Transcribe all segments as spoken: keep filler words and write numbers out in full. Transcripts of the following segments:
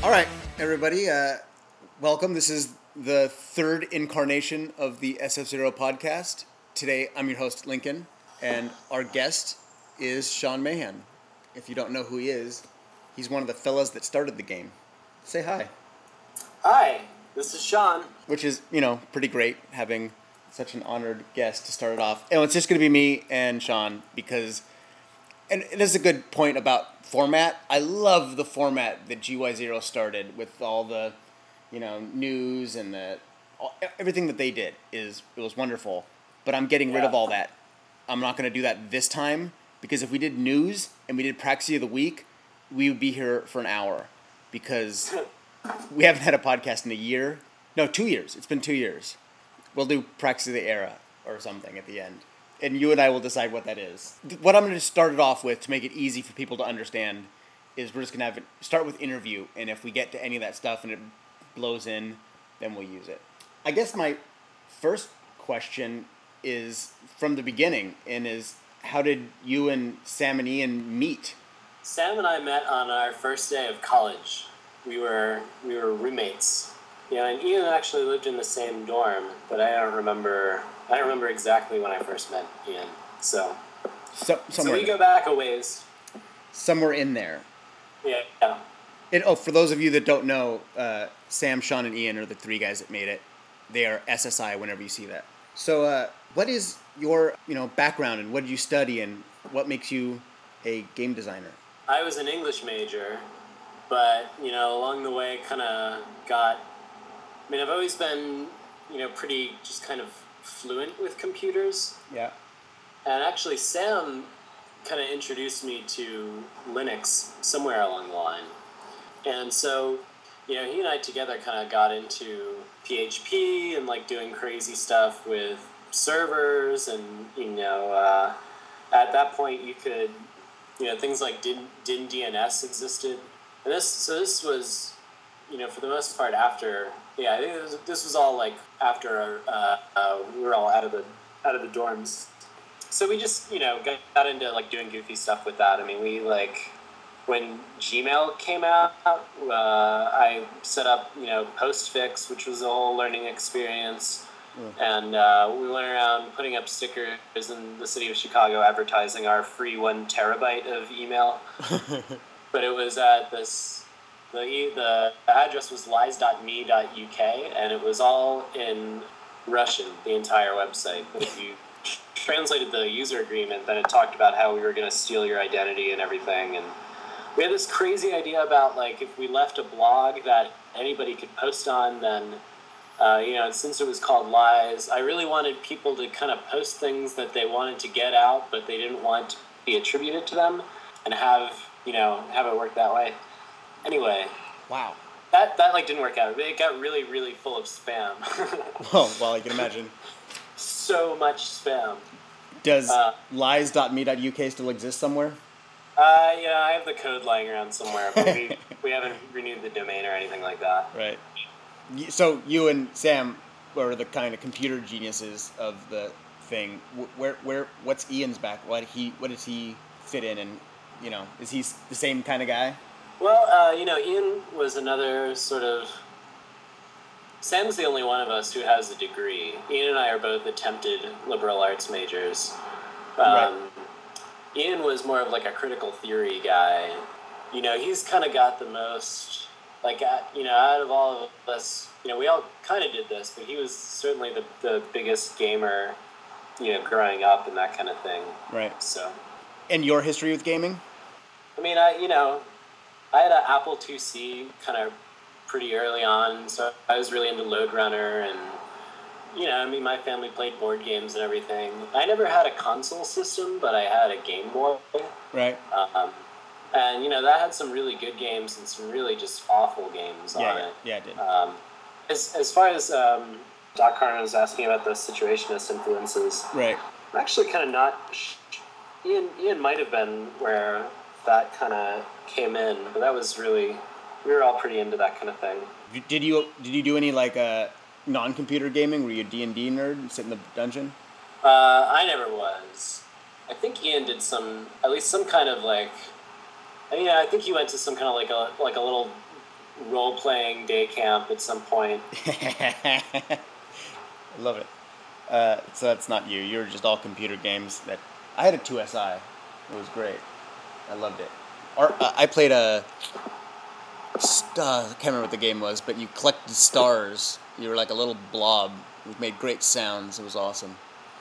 All right, everybody, uh, welcome. This is the third incarnation of the S F Zero podcast. Today, I'm your host, Lincoln, and our guest is Sean Mahan. If you don't know who he is, he's one of the fellas that started the game. Say hi. Hi, this is Sean. Which is, you know, pretty great having such an honored guest to start it off. And it's just going to be me and Sean because, and it is a good point about format. I love the format that G Y Zero started with all the, you know, news and the all, everything that they did is it was wonderful. But I'm getting rid Yeah. of all that. I'm not going to do that this time because if we did news and we did Praxis of the Week, we would be here for an hour because we haven't had a podcast in a year. No, two years. It's been two years. We'll do Praxis of the Era or something at the end. And you and I will decide what that is. What I'm going to start it off with to make it easy for people to understand is we're just going to have it start with interview. And if we get to any of that stuff and it blows in, then we'll use it. I guess my first question is from the beginning and is how did you and Sam and Ian meet? Sam and I met on our first day of college. We were we were roommates. Yeah, and Ian actually lived in the same dorm, but I don't remember. I don't remember exactly when I first met Ian. So, So, so somewhere, we go back a ways. somewhere in there. Yeah, yeah. And, oh, for those of you that don't know, uh, Sam, Sean, and Ian are the three guys that made it. They are S S I whenever you see that. So, uh, what is your, you know, background and what did you study and what makes you a game designer? I was an English major, but you know, along the way, kind of got. I mean, I've always been, you know, pretty just kind of fluent with computers. Yeah. And actually, Sam kind of introduced me to Linux somewhere along the line. And so, you know, he and I together kind of got into P H P and like doing crazy stuff with servers. And, you know, uh, at that point you could, you know, things like Din, Din D N S existed. And this, so this was, you know, for the most part after, yeah, I think it was, this was all like after uh, uh, we were all out of the out of the dorms. So we just, you know, got, got into like doing goofy stuff with that. I mean, we like when Gmail came out, uh, I set up, you know, Postfix, which was a whole learning experience. Mm. And uh, we went around putting up stickers in the city of Chicago advertising our free one terabyte of email. But it was at this. The e- the address was lies dot me dot U K, and it was all in Russian, the entire website. But if you translated the user agreement, then it talked about how we were going to steal your identity and everything. And we had this crazy idea about, like, if we left a blog that anybody could post on, then, uh, you know, since it was called Lies, I really wanted people to kind of post things that they wanted to get out, but they didn't want to be attributed to them, and have, you know, have it work that way. Anyway, Wow. that that like didn't work out. It got really, really full of spam. Oh, well, I can imagine. So much spam. Does Uh, lies dot me dot U K still exist somewhere? Uh, yeah, I have the code lying around somewhere, but we we haven't renewed the domain or anything like that. Right. Y- So you and Sam are the kind of computer geniuses of the thing. Wh- Where, where, what's Ian's back? What he, what does he fit in? And you know, is he s- the same kind of guy? Well, uh, you know, Ian was another sort of... Sam's the only one of us who has a degree. Ian and I are both attempted liberal arts majors. Um, Right. Ian was more of like a critical theory guy. You know, he's kind of got the most... Like, uh, you know, out of all of us, you know, we all kind of did this, but he was certainly the, the biggest gamer, you know, growing up and that kind of thing. Right. So, And your history with gaming? I mean, I, you know... I had an Apple two C kind of pretty early on, so I was really into Lode Runner, and, you know, I mean, my family played board games and everything. I never had a console system, but I had a Game Boy. Right. Um, and, you know, that had some really good games and some really just awful games Yeah, on yeah, it. yeah, it did. Um, as, as far as um, Doc Carmen was asking about the Situationist influences, Right. I'm actually kind of not... Ian, Ian might have been where that kind of came in, but that was really, we were all pretty into that kind of thing. You- Did you did you do any like uh, non-computer gaming? Were you a D and D nerd and sit in the dungeon? Uh, I never was. I think Ian did some, at least some kind of like, I mean, I think he went to some kind of like a like a little role-playing day camp at some point. I love it. Uh, so that's not you. You're just all computer games. That I had a two S I. It was great. I loved it. Or uh, I played a. St- uh, I can't remember what the game was, but you collected stars. You were like a little blob. It made great sounds. It was awesome.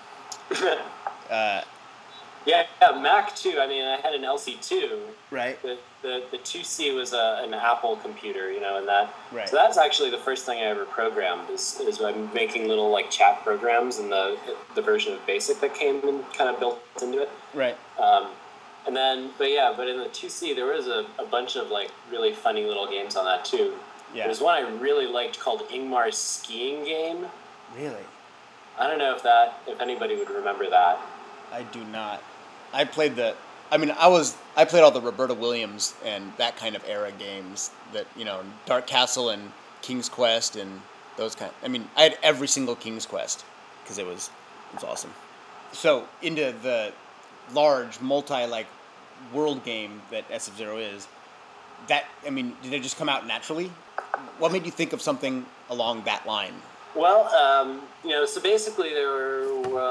uh, yeah, yeah, Mac too. I mean, I had an L C two. Right. The the, the two C was a, an Apple computer, you know, and that. Right. So that's actually the first thing I ever programmed. Is is I'm making little like chat programs in the the version of BASIC that came and kind of built into it. Right. Um, and then, but yeah, but in the two C there was a, a bunch of like really funny little games on that too. Yeah. There was one I really liked called Ingmar's Skiing Game. Really? I don't know if that if anybody would remember that. I do not. I played the. I mean, I was. I played all the Roberta Williams and that kind of era games. That you know, Dark Castle and King's Quest and those kind. I mean, I had every single King's Quest because it was it was awesome. So into the large multi like world game that S F Zero is. That I mean, did it just come out naturally? What made you think of something along that line? Well, um, you know, so basically there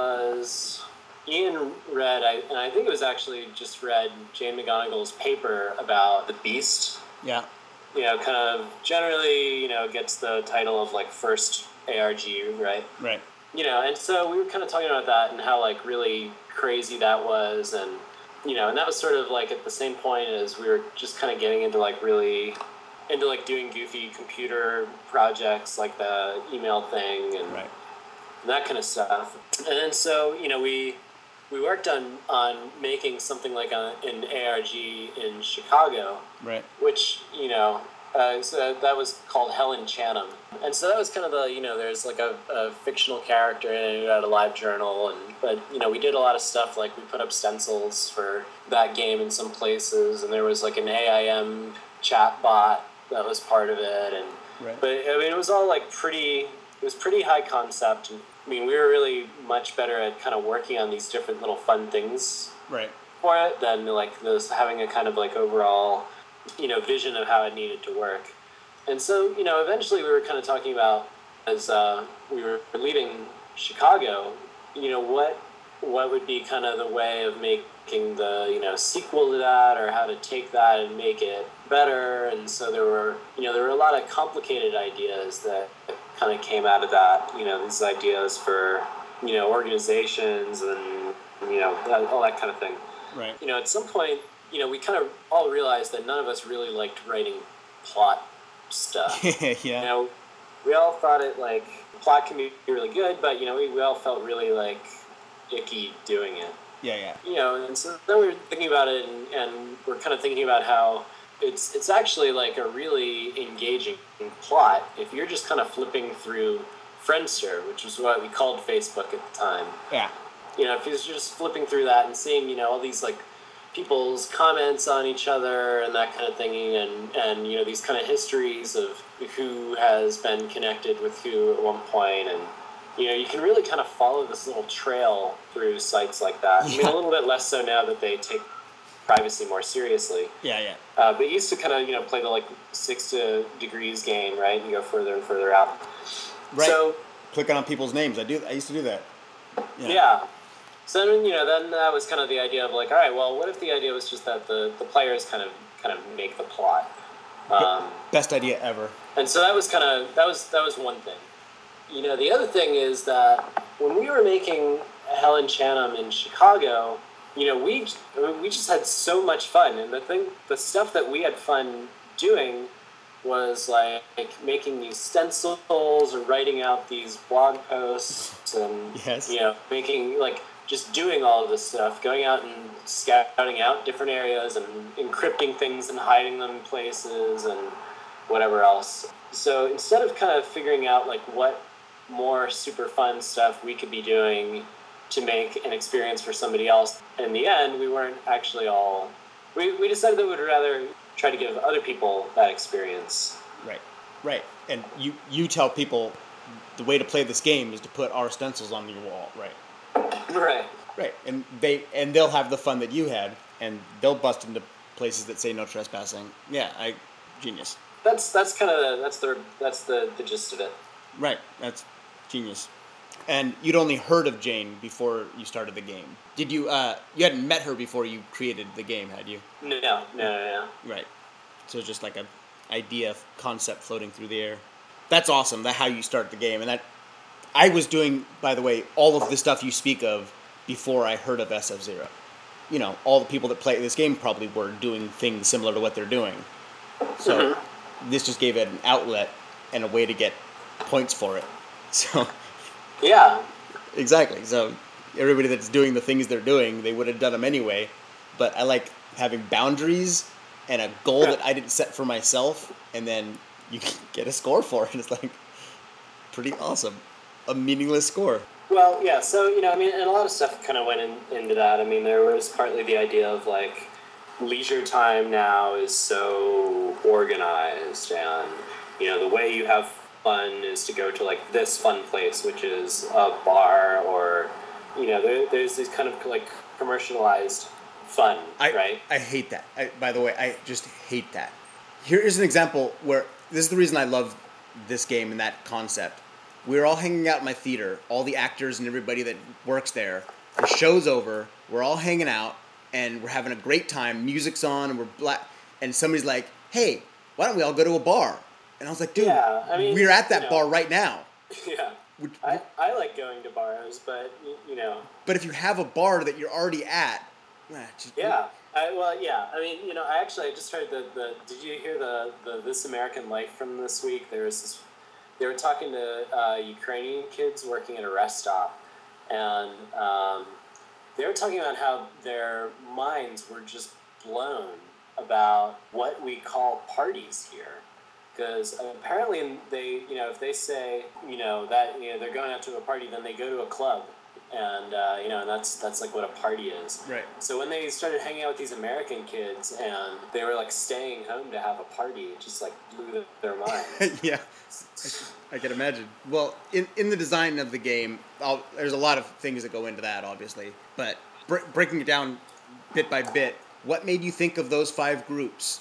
was Ian read, I, and I think it was actually just read Jane McGonigal's paper about the Beast. Yeah. You know, kind of generally, you know, gets the title of like first A R G, right? Right. You know, and so we were kind of talking about that and how like really crazy that was, and you know, and that was sort of like at the same point as we were just kind of getting into like really into like doing goofy computer projects like the email thing and, right. and that kind of stuff. And then so, you know, we we worked on, on making something like a, an A R G in Chicago. Right. Which, you know, uh, so that was called Helen Chanham. And so that was kind of the, you know, there's like a, a fictional character in it who had a live journal. And but, you know, we did a lot of stuff, like we put up stencils for that game in some places. And there was like an A I M chat bot that was part of it, and right. but I mean it was all like pretty. It was pretty high concept. And, I mean, we were really much better at kind of working on these different little fun things right. for it than like this having a kind of like overall, you know, vision of how it needed to work. And so you know, eventually we were kind of talking about as uh, we were leaving Chicago, you know, what what would be kind of the way of making the, you know, sequel to that, or how to take that and make it better. And so there were, you know, there were a lot of complicated ideas that kind of came out of that, you know, these ideas for, you know, organizations and, you know, that, all that kind of thing. Right. You know, at some point, you know, we kind of all realized that none of us really liked writing plot stuff. yeah. You know, we all thought it, like, plot can be really good, but, you know, we, we all felt really, like, icky doing it. Yeah, yeah. You know, and so then we were thinking about it, and, and we're kind of thinking about how it's it's actually like a really engaging plot if you're just kind of flipping through Friendster, which was what we called Facebook at the time. Yeah. You know, if you're just flipping through that and seeing, you know, all these like people's comments on each other and that kind of thing, and, and you know, these kind of histories of who has been connected with who at one point, and you know, you can really kind of follow this little trail through sites like that. Yeah. I mean, a little bit less so now that they take privacy more seriously. Yeah, yeah. Uh, but you used to kind of, you know, play the, like, six to degrees game, right? And you go further and further out. Right. So, clicking on people's names. I do. I used to do that. Yeah. yeah. So, then, you know, then that was kind of the idea of, like, all right, well, what if the idea was just that the, the players kind of kind of make the plot? Um, Best idea ever. And so that was kind of, that was that was one thing. You know, the other thing is that when we were making Helen Chanham in Chicago, you know, we we just had so much fun, and the thing, the stuff that we had fun doing was like making these stencils or writing out these blog posts, and yes. you know, making like just doing all of this stuff, going out and scouting out different areas and encrypting things and hiding them in places and whatever else. So instead of kind of figuring out like what more super fun stuff we could be doing to make an experience for somebody else, in the end, we weren't actually all... We, we decided that we'd rather try to give other people that experience. Right, right. And you, you tell people the way to play this game is to put our stencils on your wall, right? Right. Right, and they and they'll have the fun that you had, and they'll bust into places that say no trespassing. Yeah, I... Genius. that's that's kind of that's the that's the, the gist of it. Right. That's genius. And you'd only heard of Jane before you started the game. Did you? Uh, you hadn't met her before you created the game, had you? No, no, no, no. Right. So it's just like a idea, concept floating through the air. That's awesome. That's how you start the game, and that I was doing, by the way, all of the stuff you speak of before I heard of S F Zero. You know, all the people that play this game probably were doing things similar to what they're doing. So mm-hmm. this just gave it an outlet and a way to get points for it. So yeah, exactly. So everybody that's doing the things they're doing, they would have done them anyway. But I like having boundaries and a goal that I didn't set for myself, and then you get a score for it. It's like pretty awesome. A meaningless score. Well, yeah, so, you know, I mean, and a lot of stuff kind of went in, into that. I mean, there was partly the idea of, like, leisure time now is so organized, and, you know, the way you have fun is to go to, like, this fun place, which is a bar, or, you know, there, there's this kind of, like, commercialized fun, I, right? I hate that. I, by the way, I just hate that. Here is an example where, this is the reason I love this game and that concept. We were all hanging out in my theater, all the actors and everybody that works there. The show's over, we're all hanging out, and we're having a great time. Music's on, and we're black. And somebody's like, "Hey, why don't we all go to a bar?" And I was like, "Dude, yeah, I mean, we're at that you know, bar right now." Yeah, Would, I, I like going to bars, but, you know. But if you have a bar that you're already at, nah, just, yeah. I, well, yeah. I mean, you know, I actually I just heard the, the did you hear the, the This American Life from this week? There was this. They were talking to uh, Ukrainian kids working at a rest stop, and um, they were talking about how their minds were just blown about what we call parties here. Because apparently they, you know, if they say, you know, that, you know, they're going out to a party, then they go to a club. And, uh, you know, and that's that's like what a party is. Right. So when they started hanging out with these American kids and they were, like, staying home to have a party, it just, like, blew their minds. Yeah, I, I can imagine. Well, in, in the design of the game, I'll, there's a lot of things that go into that, obviously. But bre- breaking it down bit by bit, what made you think of those five groups?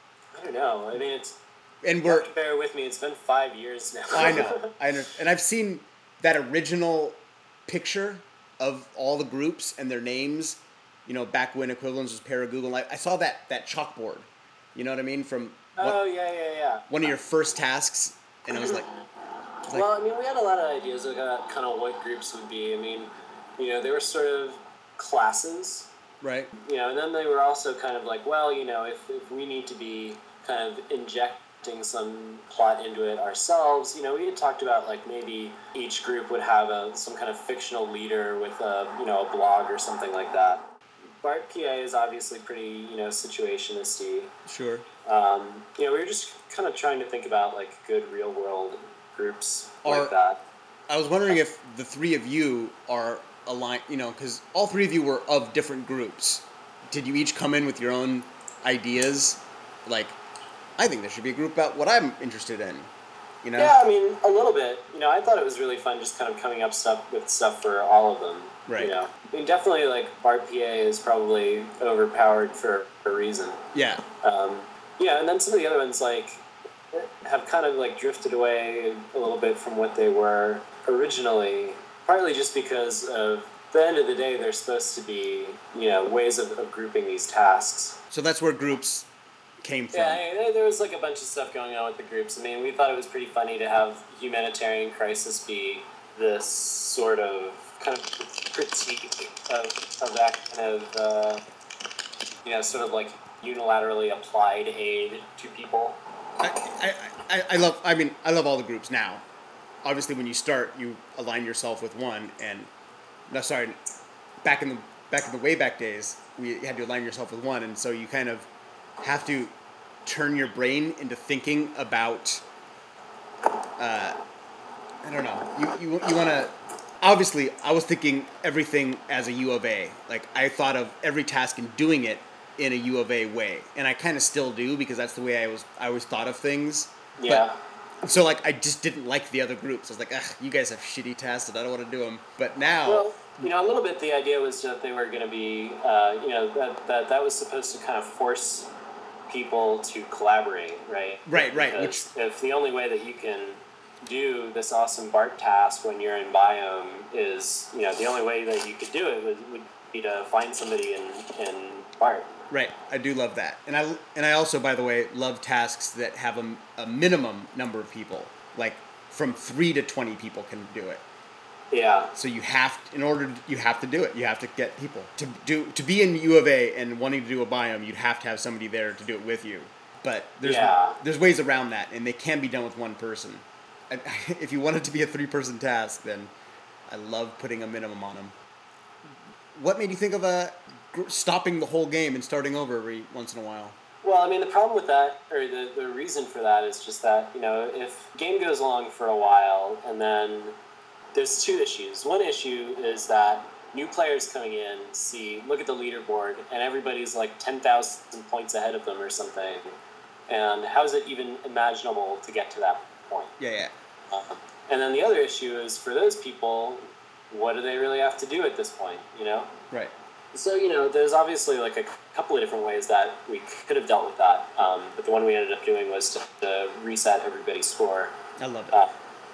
I don't know. I mean, it's... And we're... Bear with me. It's been five years now. I know. I know. And I've seen that original picture of all the groups and their names, you know, back when Equivalence was Paragoogle. I, I saw that, that chalkboard, you know what I mean? From oh, one, yeah, yeah, yeah. one of your first tasks, and I was like... I was like well, I mean, we had a lot of ideas about kind of what groups would be. I mean, you know, they were sort of classes. Right. You know, and then they were also kind of like, well, you know, if, if we need to be kind of inject some plot into it ourselves, you know, we had talked about, like, maybe each group would have a some kind of fictional leader with a, you know, a blog or something like that. Bart P A is obviously pretty, you know, situationisty. Sure. Um, you know, we were just kind of trying to think about, like, good real world groups Are, like that. I was wondering if the three of you are aligned, you know, because all three of you were of different groups. Did you each come in with your own ideas? Like, I think there should be a group about what I'm interested in, you know? Yeah, I mean, a little bit. You know, I thought it was really fun just kind of coming up stuff with stuff for all of them. Right. You know, I mean, definitely, like, Bart P A is probably overpowered for a reason. Yeah. Um, yeah, and then some of the other ones, like, have kind of, like, drifted away a little bit from what they were originally, partly just because of, at the end of the day, they're supposed to be, you know, ways of, of grouping these tasks. So that's where groups came from. Yeah, there was, like, a bunch of stuff going on with the groups. I mean, we thought it was pretty funny to have Humanitarian Crisis be this sort of kind of critique of, of that kind of, uh, you know, sort of, like, unilaterally applied aid to people. I, I, I, I love, I mean, I love all the groups now. Obviously, when you start, you align yourself with one, and, no, sorry, back in the, back in the way back days, we had to align yourself with one, and so you kind of have to turn your brain into thinking about, uh, I don't know, you, you, you want to, obviously, I was thinking everything as a U of A. Like, I thought of every task and doing it in a U of A way. And I kind of still do, because that's the way I was, I always thought of things. Yeah. But, so, like, I just didn't like the other groups. I was like, ugh, you guys have shitty tasks and I don't want to do them. But now... Well, you know, a little bit the idea was that they were going to be, uh, you know, that, that that was supposed to kind of force people to collaborate, right? Right, right. Because Which if the only way that you can do this awesome BART task when you're in biome is, you know, the only way that you could do it would, would be to find somebody in, in BART. right, I do love that, and I and I also, by the way, love tasks that have a, a minimum number of people, like from three to twenty people can do it. Yeah. So you have, in order, to, you have to do it. You have to get people to do to be in U of A and wanting to do a biome. You'd have to have somebody there to do it with you. But there's yeah. there's ways around that, and they can be done with one person. And if you want it to be a three person task, then I love putting a minimum on them. What made you think of uh, stopping the whole game and starting over every once in a while? Well, I mean, the problem with that, or the, the reason for that is just that, you know, if game goes along for a while and then there's two issues. One issue is that new players coming in see, look at the leaderboard, and everybody's like ten thousand points ahead of them or something. And how is it even imaginable to get to that point? Yeah, yeah. Um, and then the other issue is for those people, what do they really have to do at this point, you know? Right. So, you know, there's obviously like a couple of different ways that we could have dealt with that. Um, but the one we ended up doing was to, to reset everybody's score. I love it. Uh,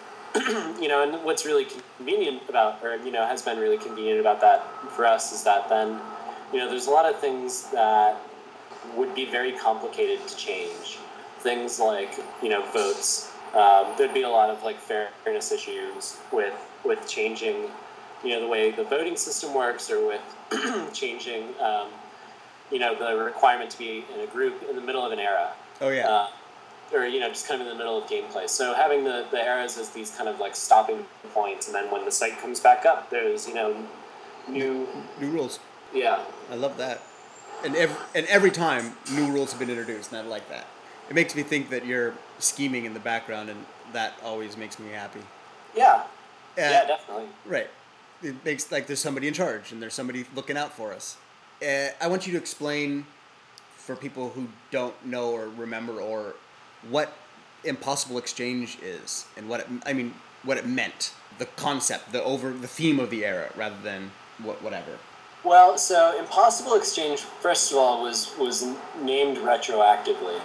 you know, and what's really convenient about, or, you know, has been really convenient about that for us is that then, you know, there's a lot of things that would be very complicated to change. Things like, you know, votes. Um, there'd be a lot of, like, fairness issues with, with changing, you know, the way the voting system works, or with changing, um, you know, the requirement to be in a group in the middle of an era. Oh, yeah. Uh, or, you know, just kind of in the middle of gameplay. So having the, the eras as these kind of, like, stopping points, and then when the site comes back up, there's, you know, new... New rules. Yeah. I love that. And every, and every time, new rules have been introduced, and I like that. It makes me think that you're scheming in the background, and that always makes me happy. Yeah. Uh, yeah, definitely. Right. It makes, like, there's somebody in charge, and there's somebody looking out for us. Uh, I want you to explain, for people who don't know or remember, or what Impossible Exchange is, and what it, I mean, what it meant, the concept, the over, the theme of the era, rather than what, whatever. Well, so Impossible Exchange, first of all, was was named retroactively,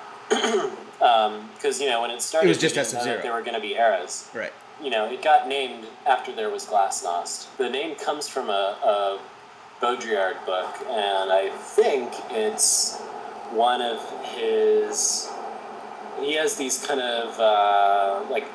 because um, you know when it started, it was just S F Zero. There were going to be eras, right? You know, it got named after there was Glasnost. The name comes from a, a Baudrillard book, and I think it's one of his. He has these kind of uh, like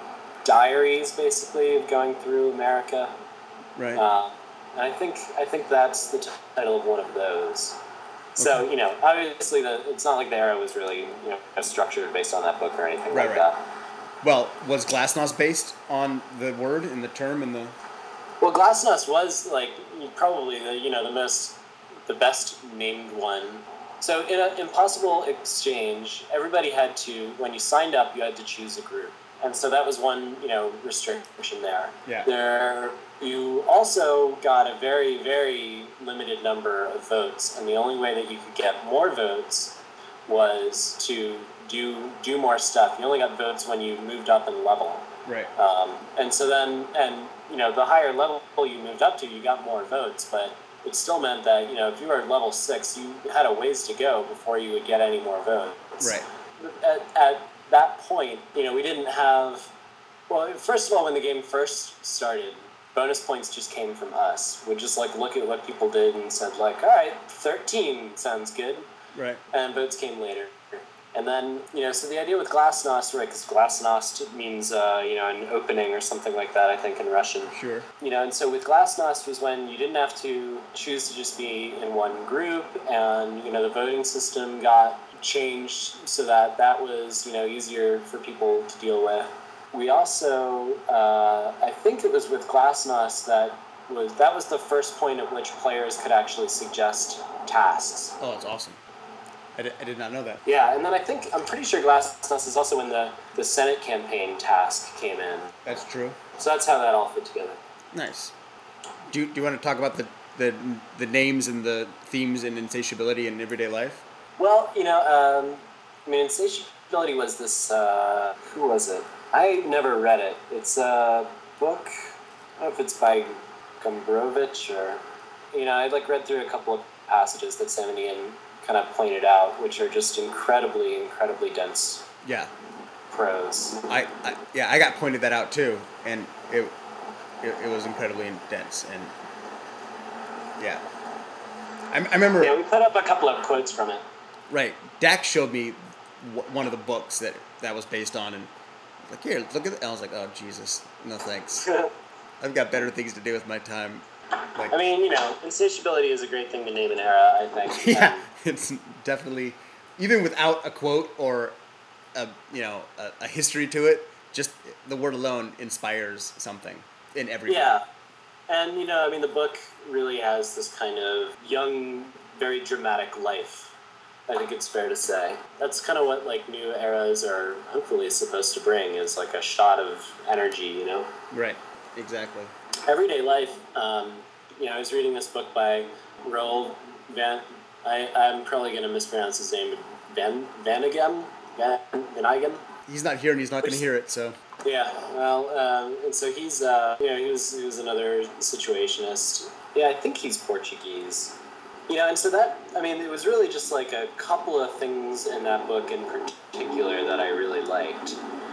diaries, basically, of going through America. Right. Uh, and I think I think that's the title of one of those. So okay. You know, obviously, the it's not like the era was really you know structured based on that book or anything right, like right. that. Well, was Glasnost based on the word and the term and the? Well, Glasnost was like probably the you know the most the best named one. So in an Impossible Exchange, everybody had to, when you signed up, you had to choose a group. And so that was one, you know, restriction there. Yeah. There, you also got a very, very limited number of votes, and the only way that you could get more votes was to do do more stuff. You only got votes when you moved up in level. Right. Um, and so then, and, you know, the higher level you moved up to, you got more votes, but it still meant that, you know, if you were level six, you had a ways to go before you would get any more votes. Right. At, at that point, you know, we didn't have... Well, first of all, when the game first started, bonus points just came from us. We'd just, like, look at what people did and said, like, all right, thirteen sounds good. Right. And votes came later. And then, you know, so the idea with Glasnost, right, because Glasnost means, uh, you know, an opening or something like that, I think, in Russian. Sure. You know, and so with Glasnost was when you didn't have to choose to just be in one group, and, you know, the voting system got changed so that that was, you know, easier for people to deal with. We also, uh, I think it was with Glasnost that was, that was the first point at which players could actually suggest tasks. Oh, that's awesome. I did, I did not know that. Yeah, and then I think, I'm pretty sure Glasnost is also when the, the Senate campaign task came in. That's true. So that's how that all fit together. Nice. Do you, do you want to talk about the, the the names and the themes in Insatiability in everyday life? Well, you know, um, I mean, Insatiability was this, uh, who was it? I never read it. It's a book, I don't know if it's by Gombrowicz or, you know, I like read through a couple of passages that Sam and Ian kind of pointed out, which are just incredibly, incredibly dense Yeah. prose. I, I yeah, I got pointed that out too, and it it, it was incredibly dense, and yeah. I, I remember. Yeah, we put up a couple of quotes from it. Right. Dax showed me w- one of the books that that was based on, and like, here, look at it. I was like, oh, Jesus, no thanks. I've got better things to do with my time. Like, I mean, you know, insatiability is a great thing to name an era, I think. Yeah, Um, it's definitely, even without a quote or a, you know, a, a history to it, just the word alone inspires something in every yeah. And, you know, I mean, the book really has this kind of young, very dramatic life, I think it's fair to say. That's kind of what, like, new eras are hopefully supposed to bring, is, like, a shot of energy, you know? Right, exactly. Everyday life, um, you know, I was reading this book by Roald Van... I, I'm probably going to mispronounce his name. Van Vanagem? Van Vanagem? He's not here, and he's not going to hear it, so... Yeah, well, um, and so he's, uh, you know, he was, he was another situationist. Yeah, I think he's Portuguese. You know, and so that, I mean, it was really just like a couple of things in that book in particular that I really liked.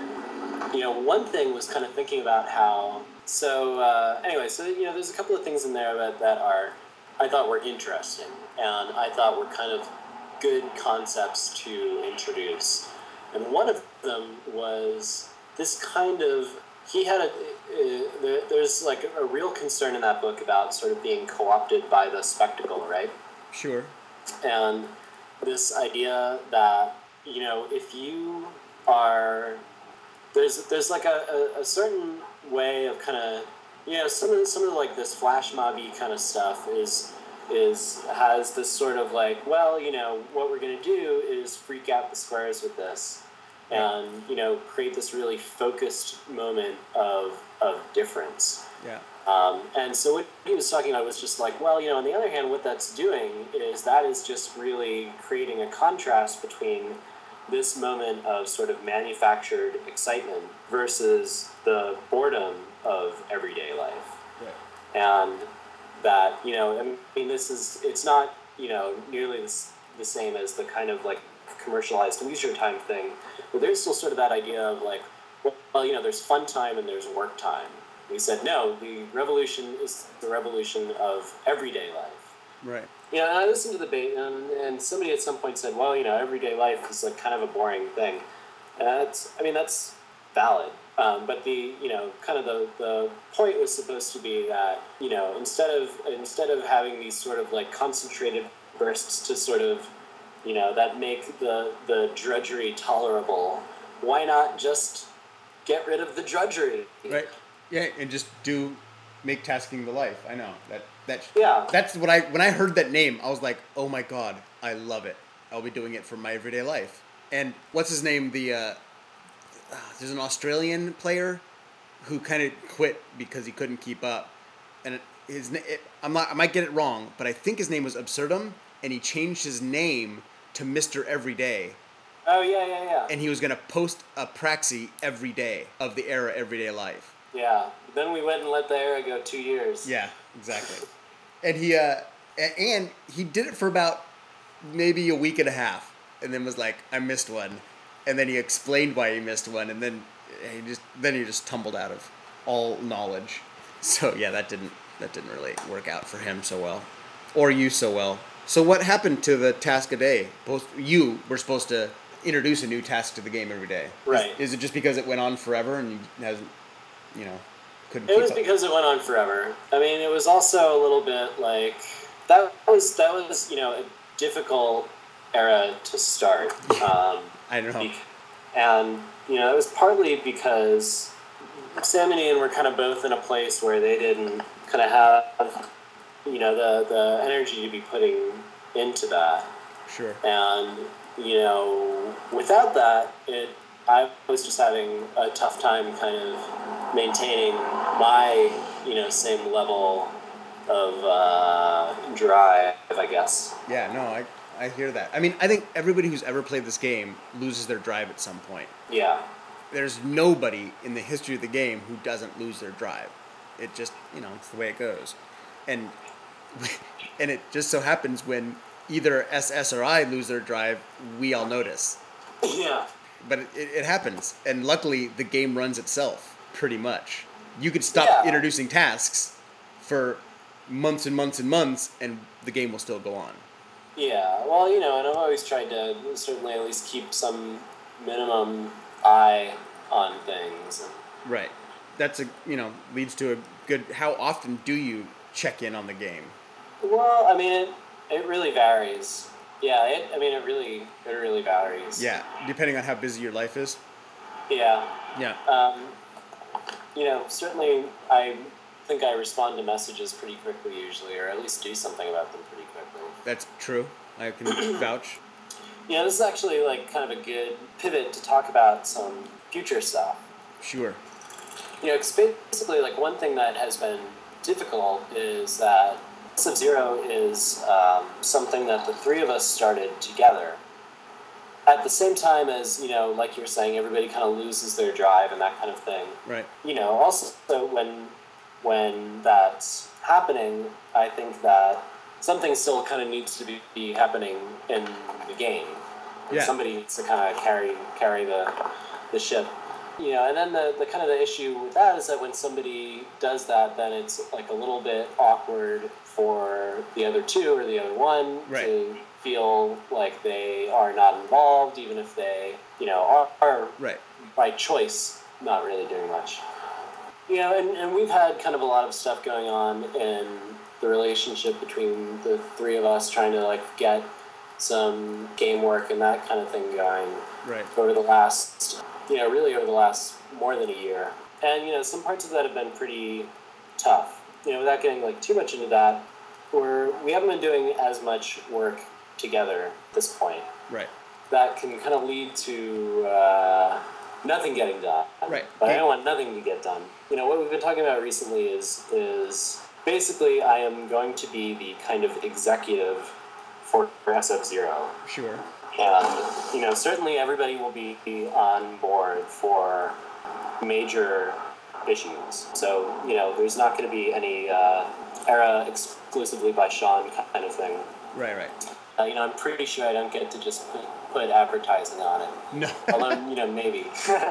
You know, one thing was kind of thinking about how, so, uh, anyway, so, you know, there's a couple of things in there that, that are, I thought were interesting, and I thought were kind of good concepts to introduce. And one of them was this kind of, he had a, uh, there, there's like a real concern in that book about sort of being co-opted by the spectacle, right? Sure. And this idea that, you know, if you are, there's there's like a, a, a certain way of kind of, you know, some of the, some of the, like this flash mobby kind of stuff is is has this sort of like, well, you know, what we're going to do is freak out the squares with this. And, you know, create this really focused moment of of difference. Yeah. Um, and so what he was talking about was just like, well, you know, on the other hand, what that's doing is that is just really creating a contrast between this moment of sort of manufactured excitement versus the boredom of everyday life. Right. And that, you know, I mean, this is, it's not, you know, nearly this, the same as the kind of like commercialized leisure time thing. But there's still sort of that idea of like, well, you know, there's fun time and there's work time. We said, no, the revolution is the revolution of everyday life. Right. You know, and I listened to the debate, and, and somebody at some point said, well, you know, everyday life is like kind of a boring thing. And that's, I mean, that's valid. Um, but the, you know, kind of the, the point was supposed to be that, you know, instead of, instead of having these sort of like concentrated bursts to sort of, you know, that make the, the drudgery tolerable, why not just get rid of the drudgery? Right. Yeah, and just do, make tasking the life. I know. That, that, yeah. That's what I, when I heard that name, I was like, oh my God, I love it. I'll be doing it for my everyday life. And what's his name? The, uh, uh, there's an Australian player who kind of quit because he couldn't keep up. And it, his, it, I'm not, I might get it wrong, but I think his name was Absurdum, and he changed his name to Mister Everyday. Oh, yeah, yeah, yeah. And he was going to post a praxis every day of the era Everyday Life. Yeah. Then we went and let the era go two years. Yeah, exactly. And he, uh, and he did it for about maybe a week and a half, and then was like, I missed one. And then he explained why he missed one, and then he just, then he just tumbled out of all knowledge. So yeah, that didn't, that didn't really work out for him so well. Or you so well. So what happened to the task a day? Both you were supposed to introduce a new task to the game every day. Right. Is, is it just because it went on forever and you hasn't, you know, couldn't It keep was up? because it went on forever. I mean, it was also a little bit like, that was, that was, you know, a difficult era to start. Um, I don't know. be- and, you know, it was partly because Sam and Ian were kind of both in a place where they didn't kind of have, you know, the, the energy to be putting into that. Sure. And, you know, without that, it I was just having a tough time kind of maintaining my, you know, same level of uh, drive, I guess. Yeah, no, I, I hear that. I mean, I think everybody who's ever played this game loses their drive at some point. Yeah. There's nobody in the history of the game who doesn't lose their drive. It just, you know, it's the way it goes. And and it just so happens when either S S or I lose their drive, we all notice. Yeah. But it, it happens, and luckily the game runs itself pretty much. You could stop Yeah. introducing tasks for months and months and months, and the game will still go on. Yeah, well, you know, and I've always tried to certainly at least keep some minimum eye on things. Right. That's a, you know, leads to a good, how often do you check in on the game? Well, I mean, it, it really varies. Yeah, it, I mean, it really, it really varies. Yeah, depending on how busy your life is. Yeah. Yeah. Um, you know, certainly I think I respond to messages pretty quickly usually, or at least do something about them pretty quickly. That's true. I can vouch. Yeah, this is actually like kind of a good pivot to talk about some future stuff. Sure. You know, 'cause basically, like, one thing that has been difficult is that Sub-Zero is um, something that the three of us started together. At the same time as, you know, like you were saying, everybody kind of loses their drive and that kind of thing. Right. You know, also when when that's happening, I think that something still kind of needs to be, be happening in the game. And Yeah. somebody needs to kind of carry carry the the ship. You know, and then the, the kind of the issue with that is that when somebody does that, then it's like a little bit awkward for the other two or the other one Right. to feel like they are not involved, even if they, you know, are, are Right. by choice not really doing much. You know, and, and we've had kind of a lot of stuff going on in the relationship between the three of us, trying to like get some game work and that kind of thing going Right. over the last, you know, really over the last more than a year. And, you know, some parts of that have been pretty tough. You know, without getting like too much into that, we're, we haven't been doing as much work together at this point. Right. That can kind of lead to uh, nothing getting done. Right. But I don't want nothing to get done. You know, what we've been talking about recently is is basically I am going to be the kind of executive for S F-Zero. Sure. And, you know, certainly everybody will be on board for major issues. So, you know, there's not going to be any uh, era exclusively by Sean kind of thing. Right, right. Uh, you know, I'm pretty sure I don't get to just put, put advertising on it. No. Although, you know, maybe.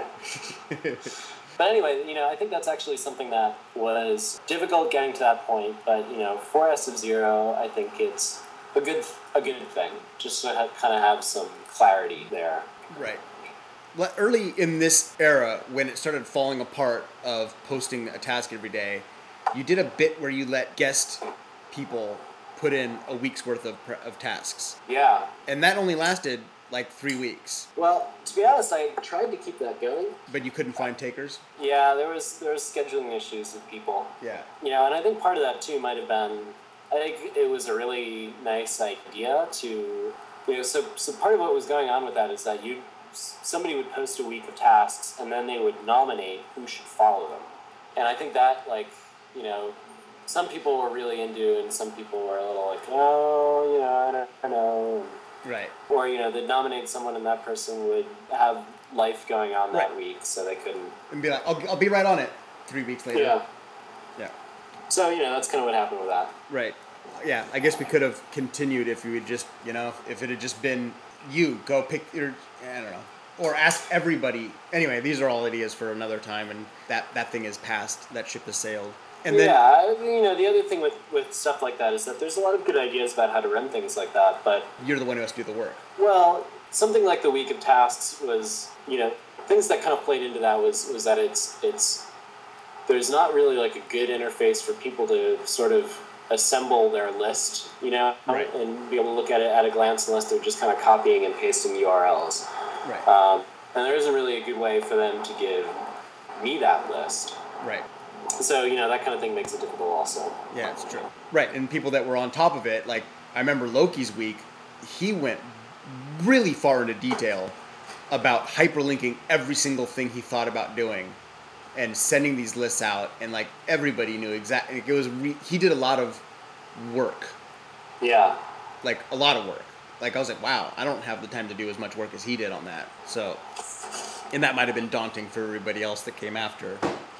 But anyway, you know, I think that's actually something that was difficult getting to that point. But, you know, for S F-Zero, I think it's a good a good thing, just to have, kind of have some clarity there. Right. Well, early in this era, when it started falling apart of posting a task every day, you did a bit where you let guest people put in a week's worth of of tasks. Yeah. And that only lasted like three weeks. Well, to be honest, I tried to keep that going. But you couldn't find takers? Yeah, there was there was scheduling issues with people. Yeah. You know, and I think part of that too might have been, I think it was a really nice idea to, you know, so so part of what was going on with that is that you somebody would post a week of tasks and then they would nominate who should follow them. And I think that, like, you know, some people were really into and some people were a little like, oh, you know, I don't, I don't know. Right. Or, you know, they'd nominate someone and that person would have life going on that Right. week, so they couldn't. And be like, I'll, I'll be right on it three weeks later. Yeah. Yeah. So, you know, that's kind of what happened with that. Right. Yeah, I guess we could have continued if you had just, you know, if it had just been you, go pick your, I don't know, or ask everybody. Anyway, these are all ideas for another time, and that, that thing is past, that ship has sailed. And then, yeah, you know, the other thing with, with stuff like that is that there's a lot of good ideas about how to run things like that, but, you're the one who has to do the work. well, something like the week of tasks was, you know, things that kind of played into that was, was that it's, it's, there's not really like a good interface for people to sort of assemble their list, you know, Right. and be able to look at it at a glance unless they're just kind of copying and pasting U R Ls. Right. Um, and there isn't really a good way for them to give me that list. Right. So, you know, that kind of thing makes it difficult also. Yeah, it's true. Right, and people that were on top of it, like, I remember Loki's week, he went really far into detail about hyperlinking every single thing he thought about doing and sending these lists out, and, like, everybody knew exactly, it was, re- he did a lot of work. Yeah. Like, a lot of work. Like, I was like, wow, I don't have the time to do as much work as he did on that. So, and that might have been daunting for everybody else that came after.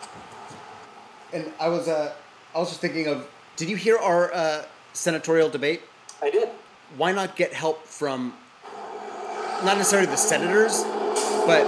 And I was, uh, I was just thinking of, did you hear our uh, senatorial debate? I did. why not get help from not necessarily the senators, but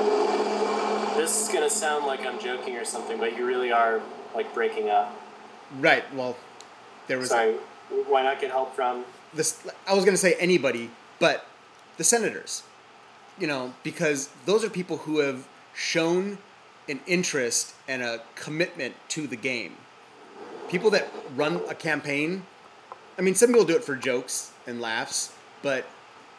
this is gonna sound like I'm joking or something, but you really are like breaking up. Right. Well, there was. Sorry. Why not get help from this? I was gonna say anybody, but the senators. You know, because those are people who have shown an interest and a commitment to the game. People that run a campaign, I mean, some people do it for jokes and laughs, but,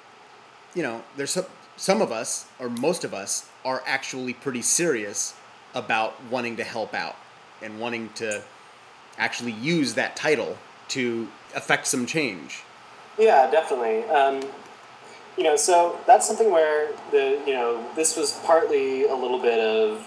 you know, there's some, some of us, or most of us, are actually pretty serious about wanting to help out and wanting to actually use that title to affect some change. Yeah, definitely. Um, you know, so that's something where the, you know, this was partly a little bit of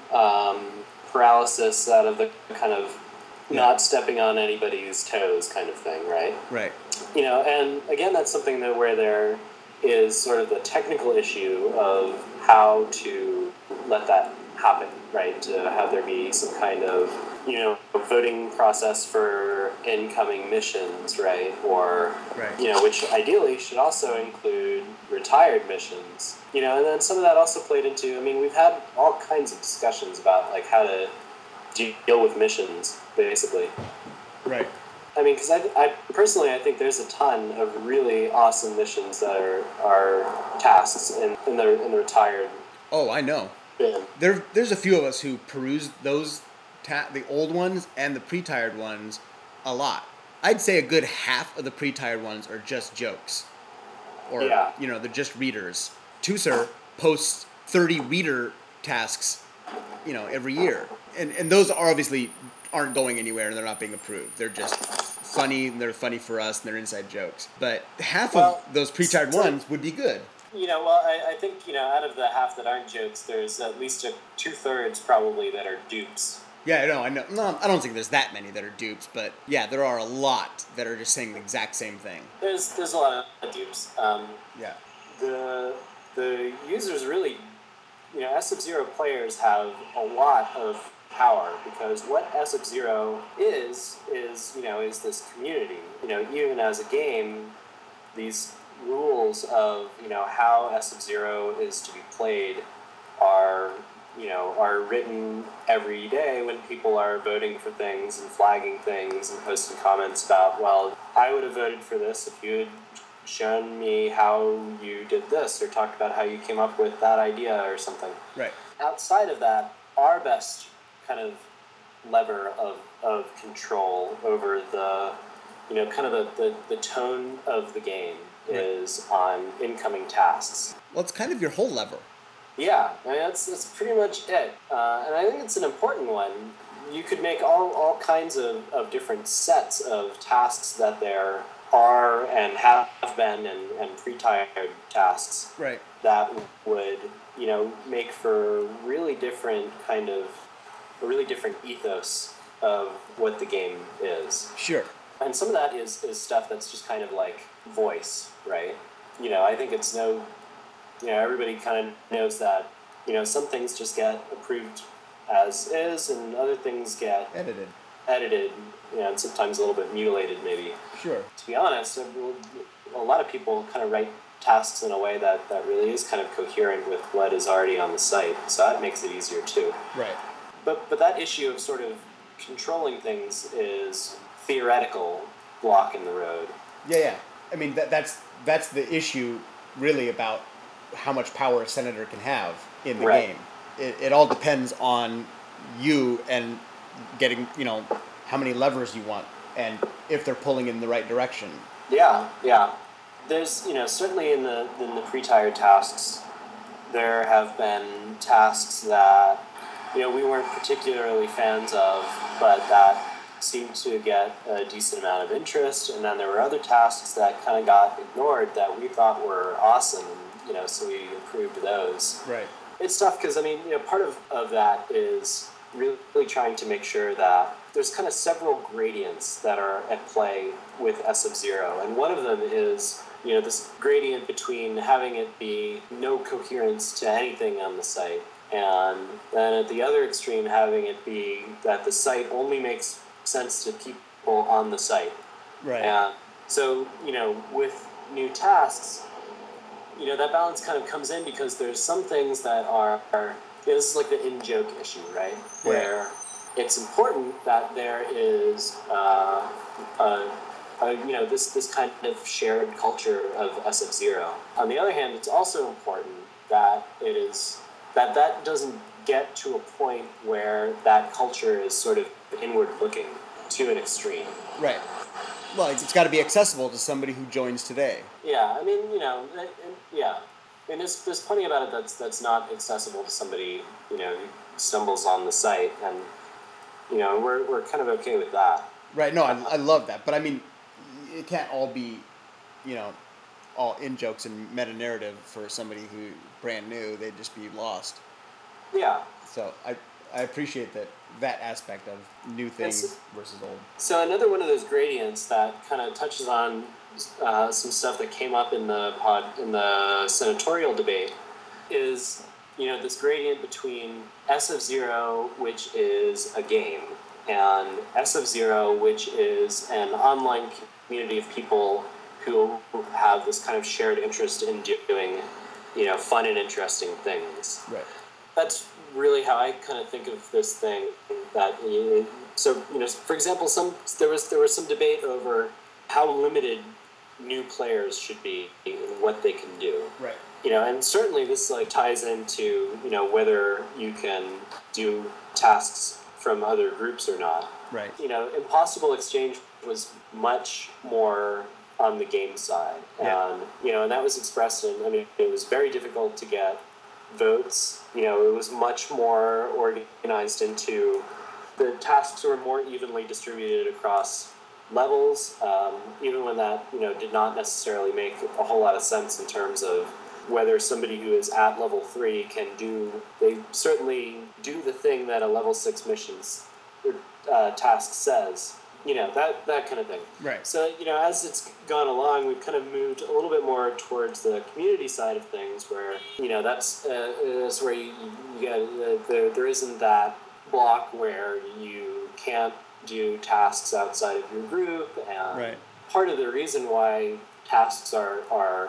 um, paralysis out of the kind of yeah. not stepping on anybody's toes kind of thing, right? Right. You know, and again, that's something that where there is sort of the technical issue of how to let that happen, right? To have there be some kind of, you know, voting process for incoming missions, right? Or, right. you know, which ideally should also include retired missions. You know, and then some of that also played into, I mean, we've had all kinds of discussions about, like, how to deal with missions, basically. Right. I mean, because I, I personally, I think there's a ton of really awesome missions that are, are tasks in, in, the, in the retired. Oh, I know. Bin. There, there's a few of us who peruse those, ta- the old ones and the pre-tired ones a lot. I'd say a good half of the pre-tired ones are just jokes. Or, yeah. you know, they're just readers. Tuser posts thirty reader tasks, you know, every year. And and those are obviously aren't going anywhere and they're not being approved. They're just funny, and they're funny for us, and they're inside jokes. But half well, of those pre-tired so, ones would be good. You know, well, I, I think, you know, out of the half that aren't jokes, there's at least a two-thirds probably that are dupes. Yeah, I know, I know. No, I don't think there's that many that are dupes, but yeah, there are a lot that are just saying the exact same thing. There's there's a lot of dupes. Um, yeah. The the users really, you know, S F-Zero players have a lot of power because what S F-Zero is is you know is this community. You know, even as a game, these rules of you know how S F-Zero is to be played are. you know, are written every day when people are voting for things and flagging things and posting comments about, well, I would have voted for this if you had shown me how you did this or talked about how you came up with that idea or something. Right. Outside of that, our best kind of lever of, of control over the, you know, kind of the, the, the tone of the game right. is on incoming tasks. Well, it's kind of your whole lever. Yeah, I mean, that's, that's pretty much it. Uh, and I think it's an important one. You could make all, all kinds of, of different sets of tasks that there are and have been and, and pre-tired tasks right. that would, you know, make for really different kind of, a really different ethos of what the game is. Sure. And some of that is, is stuff that's just kind of like voice, right? You know, I think it's no... You know, everybody kind of knows that, you know, some things just get approved as is and other things get... Edited. Edited, you know, and sometimes a little bit mutilated, maybe. Sure. To be honest, a lot of people kind of write tasks in a way that, that really is kind of coherent with what is already on the site, so that makes it easier, too. Right. But, but that issue of sort of controlling things is theoretical block in the road. Yeah, yeah. I mean, that that's that's the issue, really, about... how much power a senator can have in the right. game. It, it all depends on you and getting, you know, how many levers you want and if they're pulling in the right direction. Yeah, yeah. There's, you know, certainly in the in the pre-tired tasks, there have been tasks that, you know, we weren't particularly fans of, but that seemed to get a decent amount of interest, and then there were other tasks that kind of got ignored that we thought were awesome. You know, so we approved those. Right. It's tough because, I mean, you know, part of, of that is really, really trying to make sure that there's kind of several gradients that are at play with S F-Zero. And one of them is, you know, this gradient between having it be no coherence to anything on the site, and then at the other extreme having it be that the site only makes sense to people on the site. Right. And so, you know, with new tasks, you know, that balance kind of comes in because there's some things that are, are you know, this is like the in-joke issue, right? Yeah. Where it's important that there is, uh, a, a, you know, this, this kind of shared culture of S F Zero. On the other hand, it's also important that it is, that that doesn't get to a point where that culture is sort of inward-looking to an extreme. Right. Well, it's, it's got to be accessible to somebody who joins today. Yeah, I mean, you know, it, it, yeah. I mean, there's, there's plenty about it that's that's not accessible to somebody, you know, who stumbles on the site, and, you know, we're we're kind of okay with that. Right, no, I, I love that. But, I mean, it can't all be, you know, all in-jokes and meta-narrative for somebody who brand new. They'd just be lost. Yeah. So I I appreciate that that aspect of new things It's, versus old. So another one of those gradients that kind of touches on uh, some stuff that came up in the pod in the senatorial debate is, you know, this gradient between S F Zero, which is a game, and S F Zero, which is an online community of people who have this kind of shared interest in doing, you know, fun and interesting things. Right. That's really how I kind of think of this thing. That you know, so you know, for example, some there was there was some debate over how limited new players should be in what they can do. Right. You know, and certainly this like ties into, you know, whether you can do tasks from other groups or not. Right. You know, Impossible Exchange was much more on the game side, Yeah. and you know, and that was expressed in. I mean, it was very difficult to get votes. You know, it was much more organized into the tasks were more evenly distributed across levels, um, even when that, you know, did not necessarily make a whole lot of sense in terms of whether somebody who is at level three can do, they certainly do the thing that a level six missions uh, task says, you know, that, that kind of thing. Right. So, you know, as it's gone along, we've kind of moved a little bit more towards the community side of things where, you know, that's, uh, that's where you, you get, uh, there, there isn't that block where you can't do tasks outside of your group, and Right. part of the reason why tasks are, are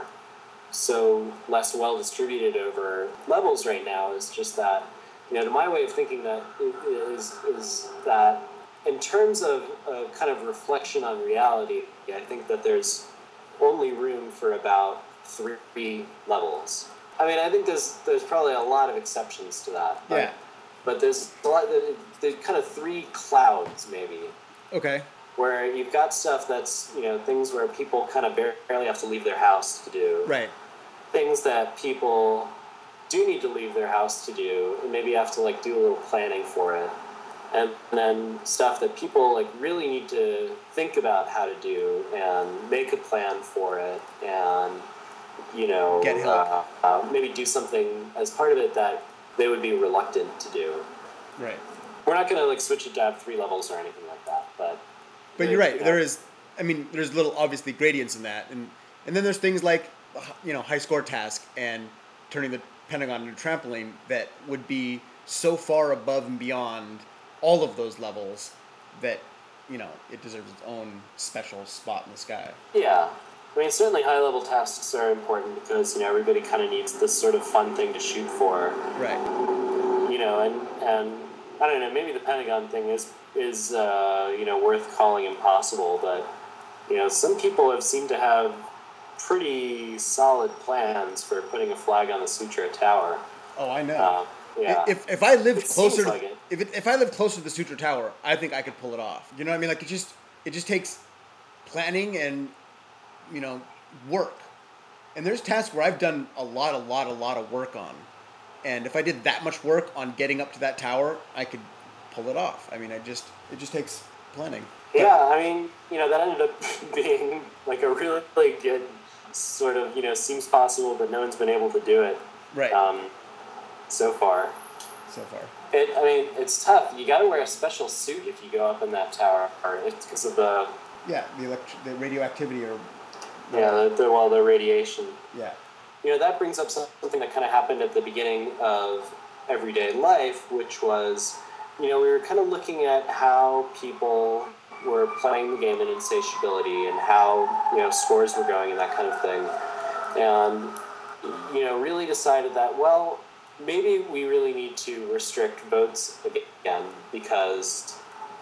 so less well distributed over levels right now is just that, you know, to my way of thinking that is, is that in terms of a kind of reflection on reality, I think that there's only room for about three levels. I mean, I think there's there's probably a lot of exceptions to that. But, Yeah. But there's a lot, there's kind of three clouds, maybe, Okay. where you've got stuff that's, you know, things where people kind of barely have to leave their house to do. Right. Things that people do need to leave their house to do, and maybe have to, like, do a little planning for it. And then stuff that people, like, really need to think about how to do and make a plan for it and, you know, Get help. uh, uh, maybe do something as part of it that they would be reluctant to do. Right. We're not going to, like, switch it to have three levels or anything like that, but... But you're right. There is, I mean, there's little obviously gradients in that, and and then there's things like, you know, high score task and turning the Pentagon into a trampoline that would be so far above and beyond all of those levels that, you know, it deserves its own special spot in the sky. Yeah. I mean, certainly high-level tasks are important because, you know, everybody kind of needs this sort of fun thing to shoot for. Right. You know, and, and I don't know, maybe the Pentagon thing is, is uh, you know, worth calling impossible, but, you know, some people have seemed to have pretty solid plans for putting a flag on the Sutra Tower. Oh, I know. Uh, yeah. If if I lived It closer, seems to, like it. if it, if I lived closer to the Sutra Tower, I think I could pull it off. You know what I mean? Like it just it just takes planning and, you know, work. And there's tasks where I've done a lot, a lot, a lot of work on, and if I did that much work on getting up to that tower, I could pull it off. I mean, I just it just takes planning. Yeah, I mean, you know, that ended up being like a really, really good sort of, you know, seems possible, but no one's been able to do it. Right. Um, so far. So far. It, I mean, it's tough. You got to wear a special suit if you go up in that tower, or it's because of the Yeah, the elect- the radioactivity or yeah, the, the well, the radiation. yeah. You know, that brings up something that kind of happened at the beginning of everyday life, which was, you know, we were kind of looking at how people were playing the game in Insatiability and how, you know, scores were going and that kind of thing. And, you know, really decided that, well, maybe we really need to restrict votes again, because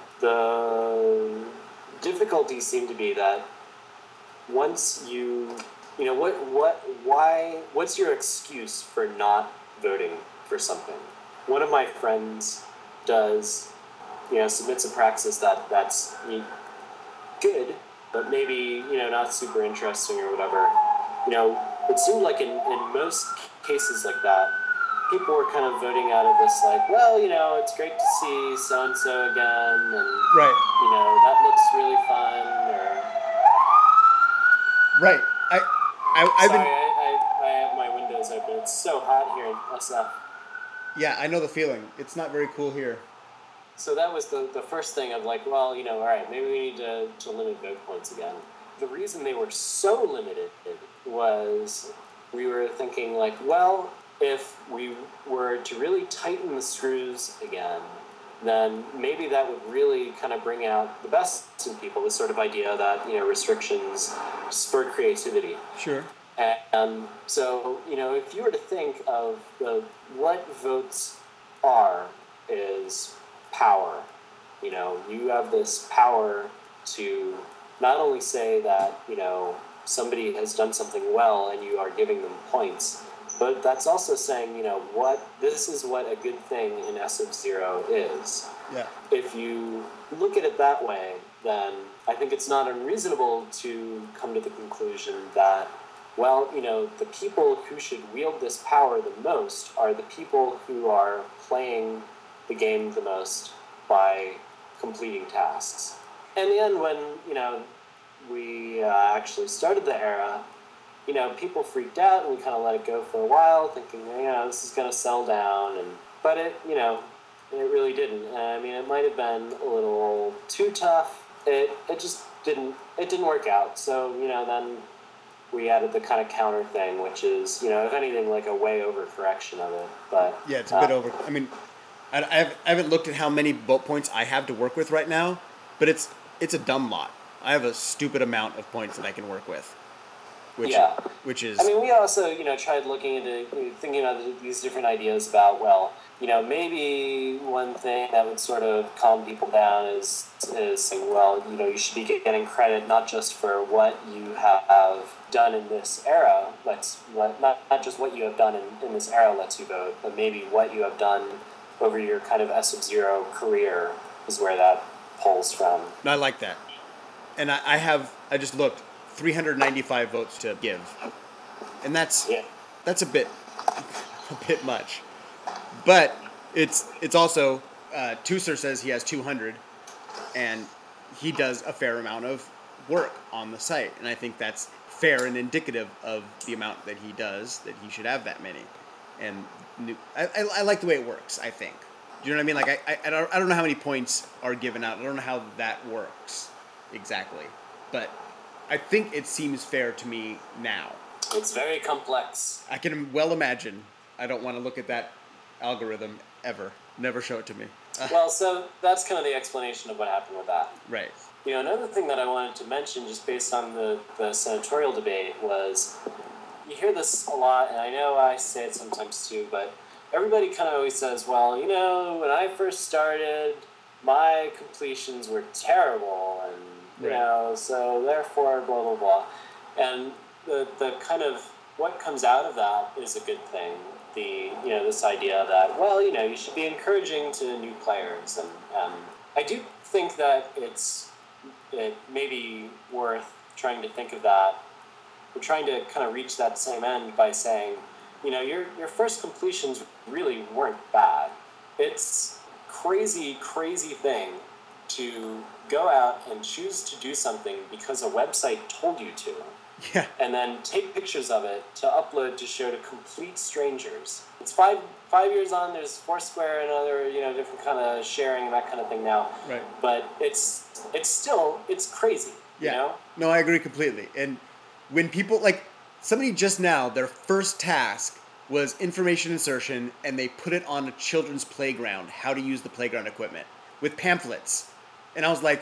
the difficulty seemed to be that once you, you know, what, what, why, what's your excuse for not voting for something? One of my friends does, you know, submits a praxis that that's good, but maybe, you know, not super interesting or whatever. You know, it seemed like in, in most cases like that, people were kind of voting out of this, like, well, you know, it's great to see so-and-so again, and, right. you know, that looks really fun, or... Right. I, I, I've Sorry, been... I, I, I have my windows open. It's so hot here in S F. Yeah, I know the feeling. It's not very cool here. So that was the, the first thing of like, well, you know, all right, maybe we need to, to limit vote points again. The reason they were so limited was we were thinking like, well, if we were to really tighten the screws again, then maybe that would really kind of bring out the best in people, this sort of idea that, you know, restrictions spur creativity. Sure. And so, you know, if you were to think of the, what votes are is power. You know, you have this power to not only say that, you know, somebody has done something well and you are giving them points, but that's also saying, you know, what this is what a good thing in S of Zero is. Yeah. If you look at it that way, then I think it's not unreasonable to come to the conclusion that, well, you know, the people who should wield this power the most are the people who are playing the game the most by completing tasks. In the end, when, you know, we uh, actually started the era, you know, people freaked out and we kind of let it go for a while, thinking, you know, this is going to settle down. And but it, you know, it really didn't. And, I mean, it might have been a little too tough. It it just didn't, it didn't work out. So, you know, then we added the kind of counter thing, which is, you know, if anything, like a way over correction of it. But yeah, it's a bit uh, over. I mean, I, I, have, I haven't looked at how many vote points I have to work with right now, but it's it's a dumb lot. I have a stupid amount of points that I can work with. Which, yeah. Which is... I mean, we also, you know, tried looking into, thinking about these different ideas about, well, you know, maybe one thing that would sort of calm people down is, is saying, well, you know, you should be getting credit not just for what you have done in this era, let's, not, not just what you have done in, in this era lets you vote, but maybe what you have done over your kind of S of Zero career is where that pulls from. No, I like that. And I, I have, I just looked, three hundred ninety-five votes to give, and that's yeah. that's a bit a bit much, but it's it's also uh, Tusser says he has two hundred, and he does a fair amount of work on the site, and I think that's fair and indicative of the amount that he does, that he should have that many, and I, I, I like the way it works. I think, do you know what I mean? Like I I don't I don't know how many points are given out. I don't know how that works exactly, but I think it seems fair to me now. It's very complex. I can well imagine. I don't want to look at that algorithm ever. Never show it to me. Well, so that's kind of the explanation of what happened with that. Right. You know, another thing that I wanted to mention, just based on the, the senatorial debate, was you hear this a lot, and I know I say it sometimes too, but everybody kind of always says, well, you know, when I first started, my completions were terrible, and you right. know, so therefore, blah, blah, blah. And the the kind of, what comes out of that is a good thing. The, you know, this idea that, well, you know, you should be encouraging to new players. And, and I do think that it's, it may be worth trying to think of that. We're trying to kind of reach that same end by saying, you know, your your first completions really weren't bad. It's crazy, crazy thing to go out and choose to do something because a website told you to. Yeah. And then take pictures of it to upload to show to complete strangers. It's five five years on, there's Foursquare and other, you know, different kind of sharing and that kind of thing now. Right. But it's it's still, it's crazy, yeah. you know? No, I agree completely. And when people, like, somebody just now, their first task was information insertion, and they put it on a children's playground, how to use the playground equipment, with pamphlets. And I was like,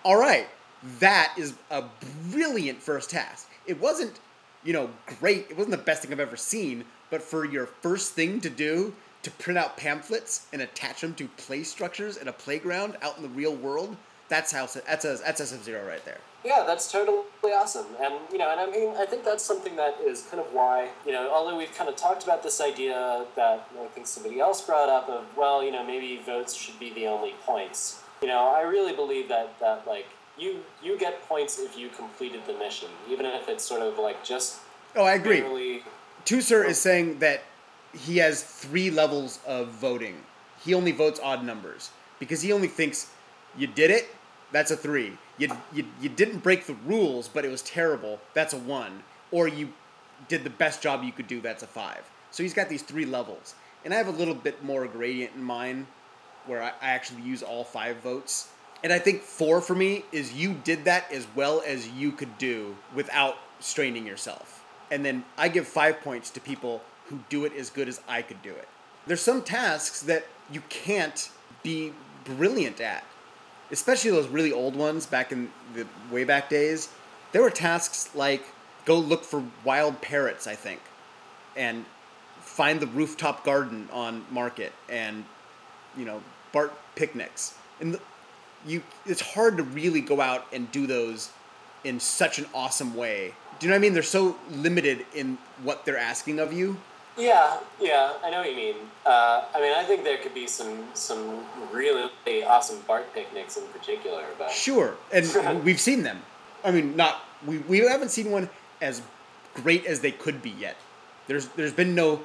all right, that is a brilliant first task. It wasn't, you know, great. It wasn't the best thing I've ever seen, but for your first thing to do, to print out pamphlets and attach them to play structures in a playground out in the real world, that's how that's a, that's S F Zero right there. Yeah, that's totally awesome. And, you know, and I mean, I think that's something that is kind of why, you know, although we've kind of talked about this idea that I think somebody else brought up of, well, you know, maybe votes should be the only points. You know, I really believe that, that like, you you get points if you completed the mission, even if it's sort of like just... Oh, I agree. Barely... Tusser is saying that he has three levels of voting. He only votes odd numbers because he only thinks you did it, that's a three. You, you you didn't break the rules, but it was terrible, that's a one. Or you did the best job you could do, that's a five. So he's got these three levels. And I have a little bit more gradient in mine where I, I actually use all five votes. And I think four for me is you did that as well as you could do without straining yourself. And then I give five points to people who do it as good as I could do it. There's some tasks that you can't be brilliant at, especially those really old ones back in the way back days. There were tasks like go look for wild parrots, I think, and find the rooftop garden on Market, and, you know, Bart picnics. And the, you, it's hard to really go out and do those in such an awesome way. Do you know what I mean? They're so limited in what they're asking of you. Yeah, yeah, I know what you mean. Uh, I mean, I think there could be some some really awesome Bart picnics in particular. But sure, and we've seen them. I mean, not we we haven't seen one as great as they could be yet. There's there's been no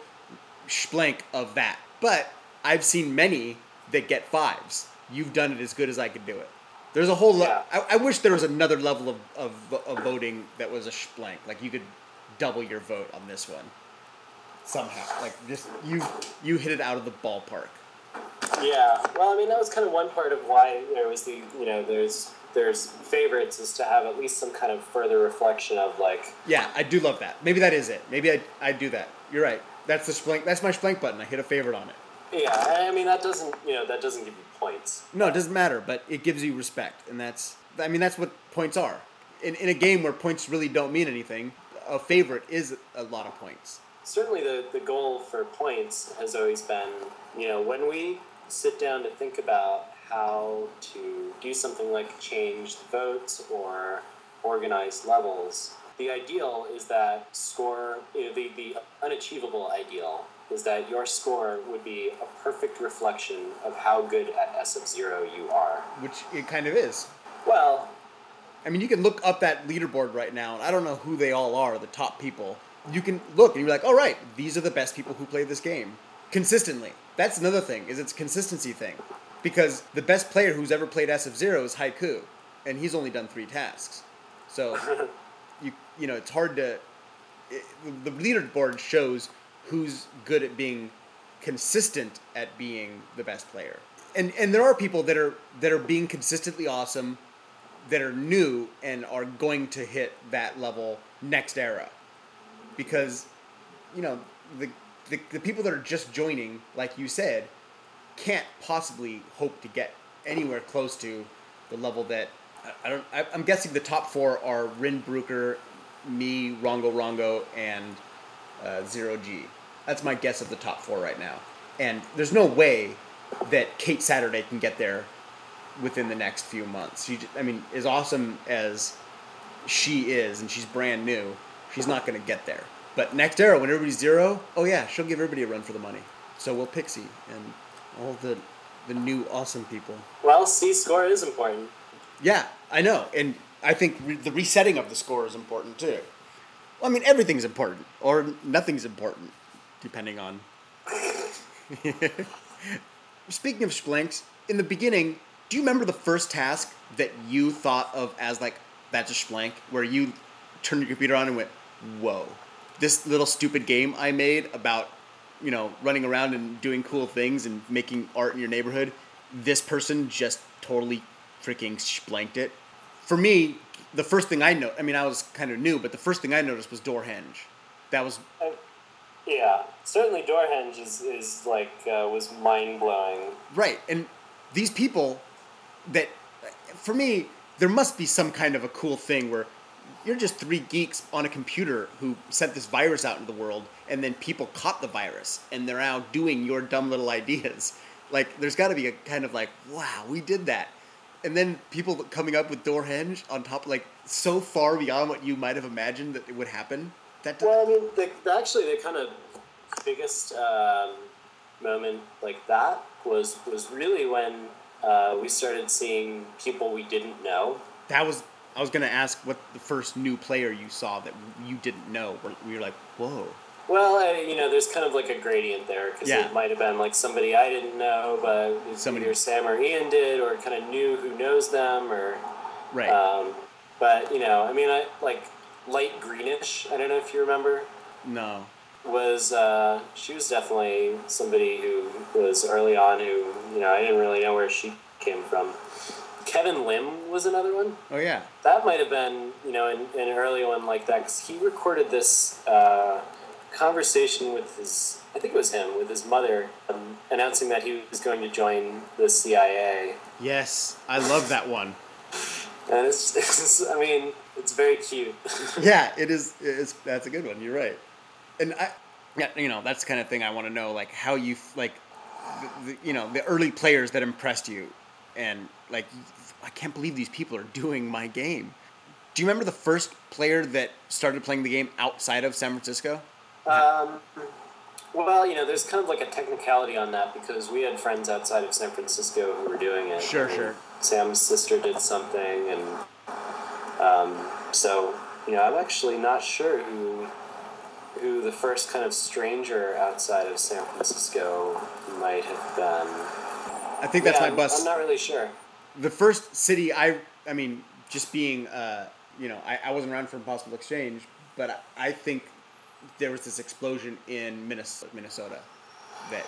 splank of that, but I've seen many that get fives. You've done it as good as I could do it. There's a whole lot. Yeah. I, I wish there was another level of, of of voting that was a splank. Like you could double your vote on this one. Somehow, like just you, you hit it out of the ballpark. Yeah, well, I mean that was kind of one part of why there was the you know there's there's favorites is to have at least some kind of further reflection of like. Yeah, I do love that. Maybe that is it. Maybe I I do that. You're right. That's the splank. That's my splank button. I hit a favorite on it. Yeah, I mean that doesn't you know that doesn't give you points. No, it doesn't matter, but it gives you respect, and that's I mean that's what points are. In in a game where points really don't mean anything, a favorite is a lot of points. Certainly the, the goal for points has always been, you know, when we sit down to think about how to do something like change the votes or organize levels, the ideal is that score, you know, the, the unachievable ideal is that your score would be a perfect reflection of how good at S F Zero you are. Which it kind of is. Well... I mean, you can look up that leaderboard right now, and I don't know who they all are, the top people. You can look and you're like, all right, these are the best people who play this game consistently. That's another thing, is it's a consistency thing. Because the best player who's ever played S F Zero is Haiku, and he's only done three tasks. So, you you know, it's hard to... It, the leaderboard shows who's good at being consistent at being the best player. And and there are people that are that are being consistently awesome, that are new and are going to hit that level next era. Because, you know, the, the the people that are just joining, like you said, can't possibly hope to get anywhere close to the level that I, I don't. I, I'm guessing the top four are Rin Brooker, me, Rongo Rongo, and uh, Zero G. That's my guess of the top four right now. And there's no way that Kate Saturday can get there within the next few months. She, I mean, as awesome as she is, and she's brand new, she's not going to get there. But next era, when everybody's zero, oh yeah, she'll give everybody a run for the money. So will Pixie and all the the new awesome people. Well, C-score is important. Yeah, I know. And I think re- the resetting of the score is important too. Well, I mean, everything's important, or nothing's important, depending on... Speaking of splanks, in the beginning, do you remember the first task that you thought of as like, that's a splank, where you turned your computer on and went, whoa, this little stupid game I made about, you know, running around and doing cool things and making art in your neighborhood, this person just totally freaking splanked it? For me, the first thing I know, I mean, I was kind of new, but the first thing I noticed was Doorhenge. That was... Uh, yeah, certainly Doorhenge is, is like, uh, was mind-blowing. Right, and these people that, for me, there must be some kind of a cool thing where you're just three geeks on a computer who sent this virus out into the world, and then people caught the virus, and they're now doing your dumb little ideas. Like, there's got to be a kind of like, wow, we did that. And then people coming up with Doorhenge on top, like, so far beyond what you might have imagined that it would happen. That well, I mean, the, the, actually, the kind of biggest um, moment like that was was really when uh, we started seeing people we didn't know. That was, I was going to ask what the first new player you saw that you didn't know, where you were like, whoa. Well, I, you know, there's kind of like a gradient there, because yeah. it might have been like somebody I didn't know, but somebody either Sam or Ian did, or kind of knew who knows them, or... Right. Um, but, you know, I mean, I like Light Greenish, I don't know if you remember. No. Was, uh, she was definitely somebody who was early on who, you know, I didn't really know where she came from. Kevin Lim was another one. Oh, yeah. That might have been, you know, an, an early one like that, because he recorded this uh, conversation with his, I think it was him, with his mother, um, announcing that he was going to join the C I A. Yes, I love that one. And it's, it's, I mean, it's very cute. Yeah, it is. It's, that's a good one. You're right. And I, yeah, you know, that's the kind of thing I want to know, like how you, like, the, the, you know, the early players that impressed you, and like, I can't believe these people are doing my game. Do you remember the first player that started playing the game outside of San Francisco? Um, well, you know, there's kind of like a technicality on that, because we had friends outside of San Francisco who were doing it. Sure, and sure. Sam's sister did something, and um, so, you know, I'm actually not sure who who the first kind of stranger outside of San Francisco might have been. I think that's yeah, my bus. I'm not really sure. The first city I, I mean, just being, uh, you know, I, I wasn't around for Impossible Exchange, but I, I think there was this explosion in Minnesota, Minnesota. That,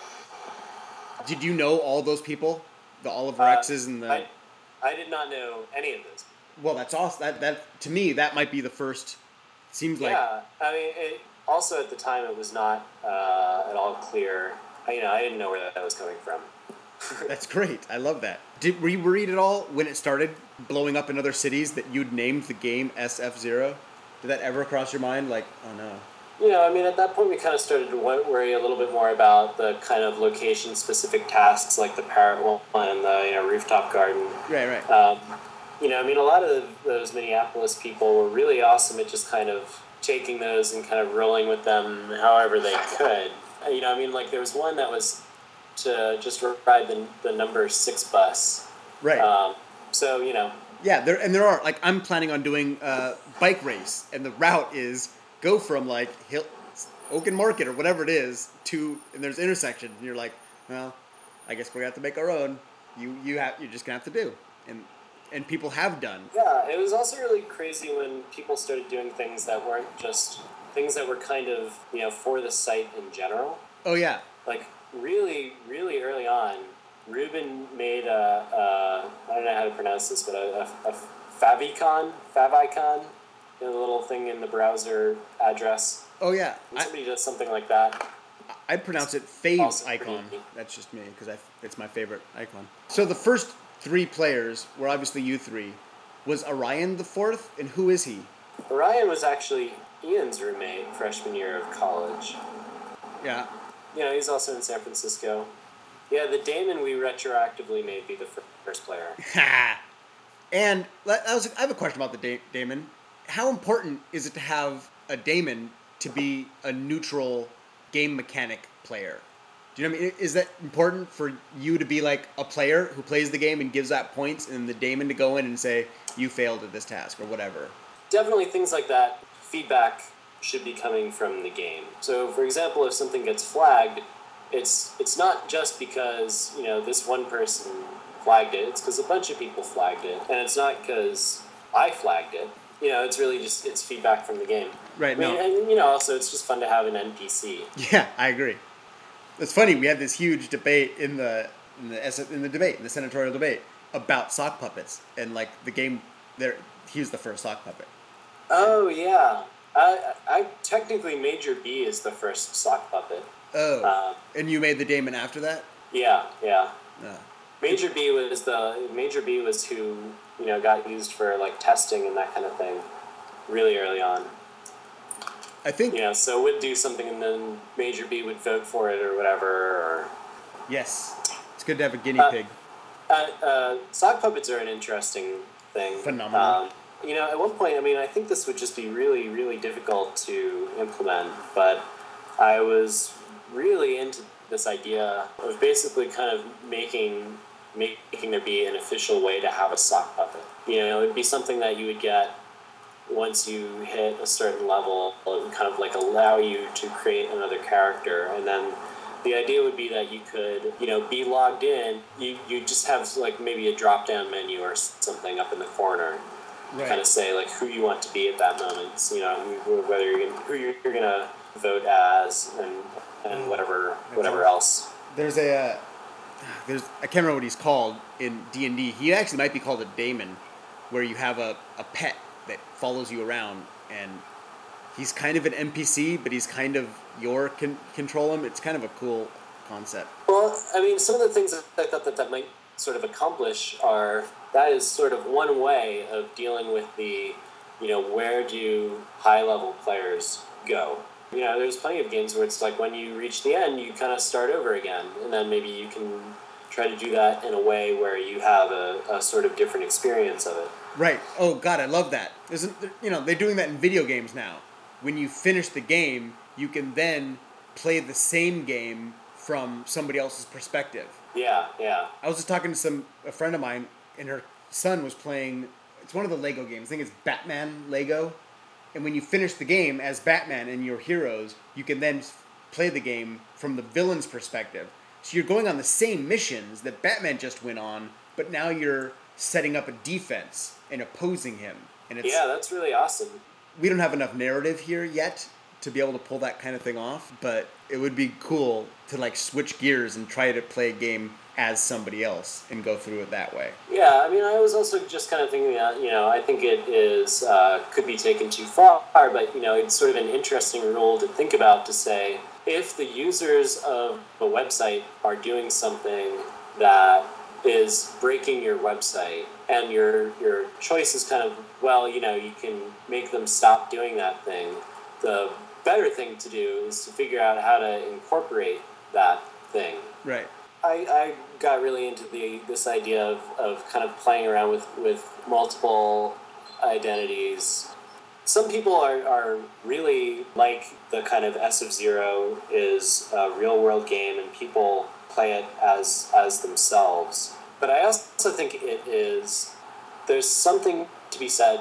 did you know all those people? The Oliver Uh, X's and the... I, I did not know any of this. Well, that's awesome. That, that, to me, that might be the first, seems like... Yeah, I mean, it, also at the time it was not uh, at all clear. I, you know, I didn't know where that was coming from. That's great. I love that. Did, were you worried at all when it started blowing up in other cities that you'd named the game S F Zero? Did that ever cross your mind? Like, oh no. You know, I mean, at that point we kind of started to worry a little bit more about the kind of location-specific tasks, like the Parrot one and the, you know, Rooftop Garden. Right, right. Um, you know, I mean, a lot of those Minneapolis people were really awesome at just kind of taking those and kind of rolling with them however they could. You know, I mean, like there was one that was to just ride the, the number six bus. Right. Um, so, you know. Yeah, there and there are, like, I'm planning on doing a bike race, and the route is go from, like, Hill, Oaken Market or whatever it is to, and there's intersections, and you're like, well, I guess we're going to have to make our own. You, you have, you're just going to have to do. And and people have done. Yeah, it was also really crazy when people started doing things that weren't just things that were kind of, you know, for the site in general. Oh, yeah. Like, really, really early on, Ruben made a, a I don't know how to pronounce this, but a, a, a favicon, favicon, you know, the little thing in the browser address. Oh, yeah. When somebody I, does something like that. I pronounce it Fave icon. Pretty. That's just me, because it's my favorite icon. So the first three players were obviously you three. Was Orion the fourth, and who is he? Orion was actually Ian's roommate freshman year of college. Yeah. You know, he's also in San Francisco. Yeah, the Damon we retroactively made be the first player. Ha! And I, was, I have a question about the da- Damon. How important is it to have a Damon to be a neutral game mechanic player? Do you know what I mean? Is that important for you to be like a player who plays the game and gives out points, and the Damon to go in and say, you failed at this task or whatever? Definitely things like that. Feedback should be coming from the game. So, for example, if something gets flagged, it's it's not just because, you know, this one person flagged it. It's because a bunch of people flagged it. And it's not because I flagged it. You know, it's really just, it's feedback from the game. Right, I mean, no. And, you know, also it's just fun to have an N P C. Yeah, I agree. It's funny, we had this huge debate in the in the in the debate, in the senatorial debate, about sock puppets. And, like, the game, there, he was the first sock puppet. Oh, yeah. I, I technically Major B is the first sock puppet. Oh. Um, and you made the Damon after that? Yeah, yeah. Uh, Major B was the Major B was who you know got used for like testing and that kind of thing, really early on. I think you know, so would do something and then Major B would vote for it or whatever. Or yes, it's good to have a guinea uh, pig. Uh, uh, sock puppets are an interesting thing. Phenomenal. Um, you know, at one point, I mean, I think this would just be really, really difficult to implement, but I was really into this idea of basically kind of making making there be an official way to have a sock puppet. You know, it would be something that you would get once you hit a certain level. It would kind of like allow you to create another character, and then the idea would be that you could, you know, be logged in. You you just have like maybe a drop down menu or something up in the corner, right. Kind of say like who you want to be at that moment. So, you know, whether you're gonna, who you're, you're gonna vote as and and whatever whatever else. There's a uh, there's I can't remember what he's called in D and D. He actually might be called a daemon, where you have a, a pet that follows you around, and he's kind of an N P C, but he's kind of your con- control him. It's kind of a cool concept. Well, I mean, some of the things that I thought that that might sort of accomplish are, that is sort of one way of dealing with the, you know, where do high-level players go? You know, there's plenty of games where it's like when you reach the end, you kind of start over again, and then maybe you can try to do that in a way where you have a, a sort of different experience of it. Right. Oh, God, I love that. Isn't, you know, they're doing that in video games now. When you finish the game, you can then play the same game from somebody else's perspective. Yeah, yeah. I was just talking to some a friend of mine, and her son was playing, it's one of the Lego games. I think it's Batman Lego. And when you finish the game as Batman and your heroes, you can then play the game from the villain's perspective. So you're going on the same missions that Batman just went on, but now you're setting up a defense and opposing him. And it's, yeah, that's really awesome. We don't have enough narrative here yet to be able to pull that kind of thing off, but it would be cool to like switch gears and try to play a game as somebody else and go through it that way. Yeah, I mean, I was also just kind of thinking that, you know, I think it is, uh, could be taken too far, but, you know, it's sort of an interesting rule to think about to say, if the users of a website are doing something that is breaking your website, and your your choice is kind of, well, you know, you can make them stop doing that thing. The better thing to do is to figure out how to incorporate that thing. Right. I, I got really into the this idea of, of kind of playing around with, with multiple identities. Some people are, are really like the kind of S of Zero is a real world game and people play it as as themselves. But I also think it is, there's something to be said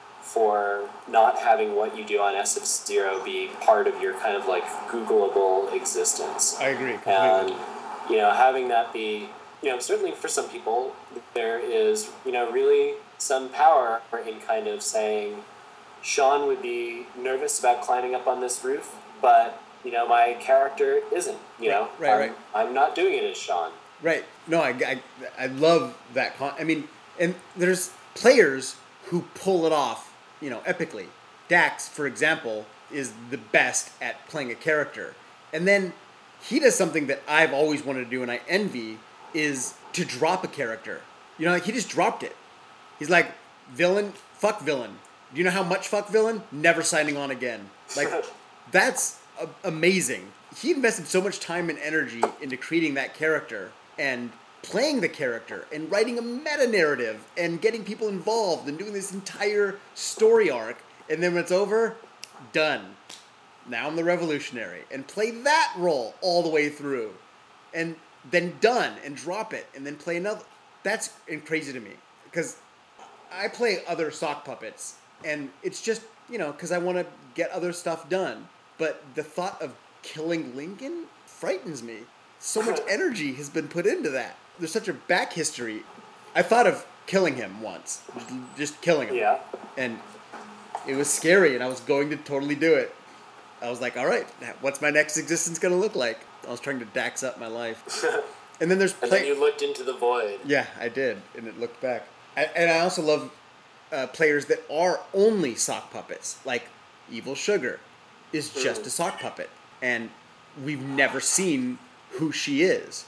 for not having what you do on S of Zero be part of your kind of like Googleable existence. I agree completely. And, you know, having that be, you know, certainly for some people, there is, you know, really some power in kind of saying, Sean would be nervous about climbing up on this roof, but, you know, my character isn't, you right, know. Right, I'm, right. I'm not doing it as Sean. Right. No, I, I, I love that. Con- I mean, and there's players who pull it off, you know, epically. Dax, for example, is the best at playing a character. And then he does something that I've always wanted to do and I envy, is to drop a character. You know, like he just dropped it. He's like, villain, fuck villain. Do you know how much fuck villain? Never signing on again. Like, that's a- amazing. He invested so much time and energy into creating that character and playing the character and writing a meta-narrative and getting people involved and doing this entire story arc. And then when it's over, done. Now I'm the revolutionary. And play that role all the way through. And then done. And drop it. And then play another. That's crazy to me. Because I play other sock puppets. And it's just, you know, because I want to get other stuff done. But the thought of killing Lincoln frightens me. So much energy has been put into that. There's such a back history. I thought of killing him once. Just killing him. Yeah. And it was scary, and I was going to totally do it. I was like, all right, what's my next existence going to look like? I was trying to Dax up my life. And then there's... and play- then you looked into the void. Yeah, I did, and it looked back. I, and I also love uh, players that are only sock puppets. Like, Evil Sugar is just mm. a sock puppet. And we've never seen who she is.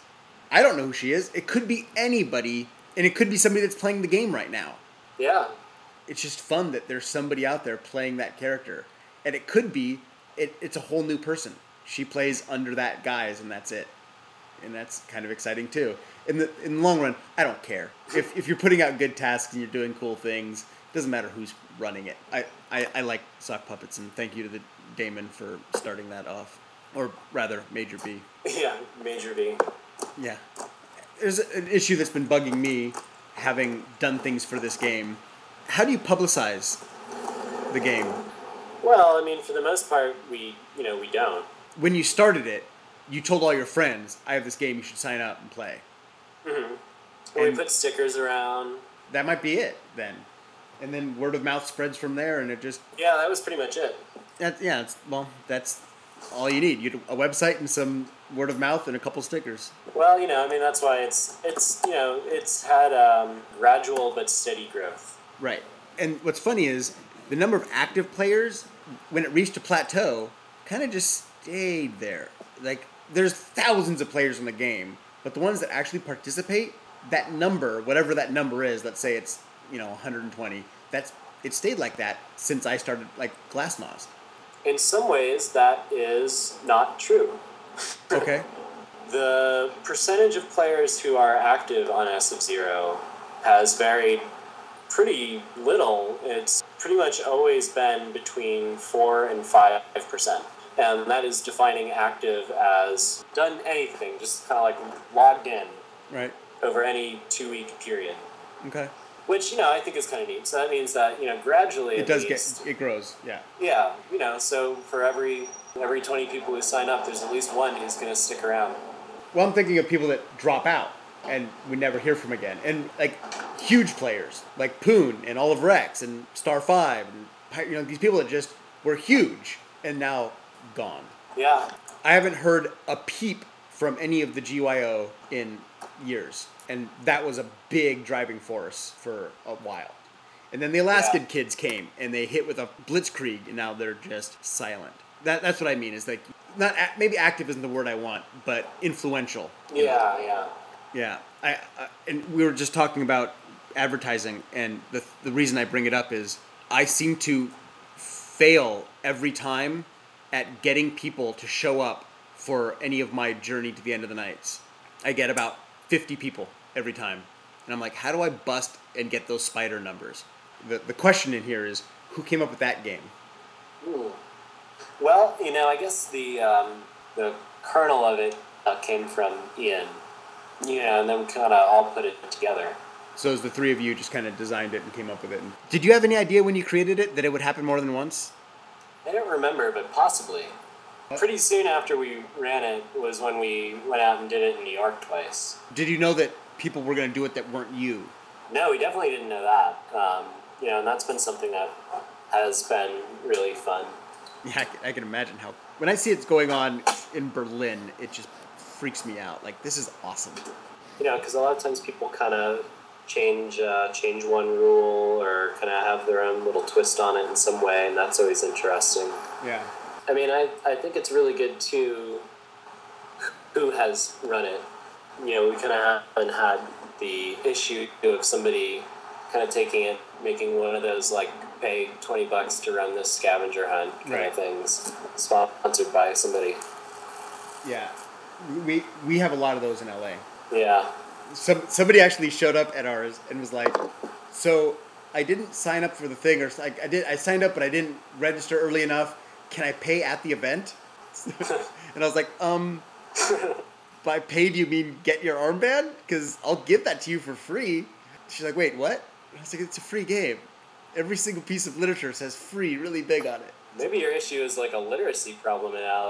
I don't know who she is. It could be anybody, and it could be somebody that's playing the game right now. Yeah. It's just fun that there's somebody out there playing that character. And it could be, it, it's a whole new person. She plays under that guise, and that's it. And that's kind of exciting, too. In the in the long run, I don't care. If if you're putting out good tasks and you're doing cool things, it doesn't matter who's running it. I, I, I like Sock Puppets, and thank you to the Damon for starting that off. Or rather, Major B. Yeah, Major B. Yeah. There's an issue that's been bugging me, having done things for this game. How do you publicize the game? Well, I mean, for the most part, we, you know, we don't. When you started it, you told all your friends, I have this game, you should sign up and play. Mm-hmm. And we put stickers around. That might be it, then. And then word of mouth spreads from there, and it just... Yeah, that was pretty much it. That, yeah, it's, well, that's all you need. You a website and some word of mouth and a couple stickers. Well, you know, I mean, that's why it's, it's you know, it's had um, gradual but steady growth. Right. And what's funny is the number of active players, when it reached a plateau, kind of just stayed there. Like, there's thousands of players in the game, but the ones that actually participate, that number, whatever that number is, let's say it's, you know, one hundred twenty, that's it stayed like that since I started, like, Glassmost. In some ways, that is not true. Okay. The percentage of players who are active on S of Zero has varied pretty little. It's pretty much always been between four and five percent. And that is defining active as done anything, just kind of like logged in. Right. Over any two-week period. Okay. Which, you know, I think is kind of neat. So that means that, you know, gradually it does least, get it grows, yeah. Yeah, you know, so for every every twenty people who sign up, there's at least one who's going to stick around. Well, I'm thinking of people that drop out and we never hear from again. And, like, huge players, like Poon and Olive Rex and Star five, and, you know, these people that just were huge and now gone. Yeah. I haven't heard a peep from any of the G Y O in years. And that was a big driving force for a while. And then the Alaskan yeah. kids came, and they hit with a blitzkrieg, and now they're just silent. That That's what I mean, is like, not maybe active isn't the word I want, but influential. Yeah, yeah. Yeah. I, I and we were just talking about advertising, and the the reason I bring it up is I seem to fail every time at getting people to show up for any of my Journey to the End of the Nights. I get about fifty people every time. And I'm like, how do I bust and get those spider numbers? The the question in here is, who came up with that game? Ooh. Well, you know, I guess the um, the kernel of it uh, came from Ian. Yeah, and then we kind of all put it together. So as the three of you just kind of designed it and came up with it. Did you have any idea when you created it that it would happen more than once? I don't remember, but possibly. Pretty soon after we ran it was when we went out and did it in New York twice. Did you know that people were going to do it that weren't you? No, we definitely didn't know that. Um, you know, and that's been something that has been really fun. Yeah, I can, I can imagine how... When I see it's going on in Berlin, it just freaks me out. Like, this is awesome. You know, because a lot of times people kind of change uh, change one rule or kind of have their own little twist on it in some way, and that's always interesting. Yeah. I mean, I, I think it's really good, too, who has run it. You know, we kind of haven't had the issue of somebody kind of taking it, making one of those, like, pay twenty bucks to run this scavenger hunt kind right. of things, sponsored by somebody. Yeah. We we have a lot of those in L A. Yeah. Some Somebody actually showed up at ours and was like, so I didn't sign up for the thing, or like I did. I signed up, but I didn't register early enough. Can I pay at the event? And I was like, um, by paid you mean get your armband? Because I'll give that to you for free. She's like, wait, what? I was like, it's a free game. Every single piece of literature says free really big on it. Maybe your issue is like a literacy problem in L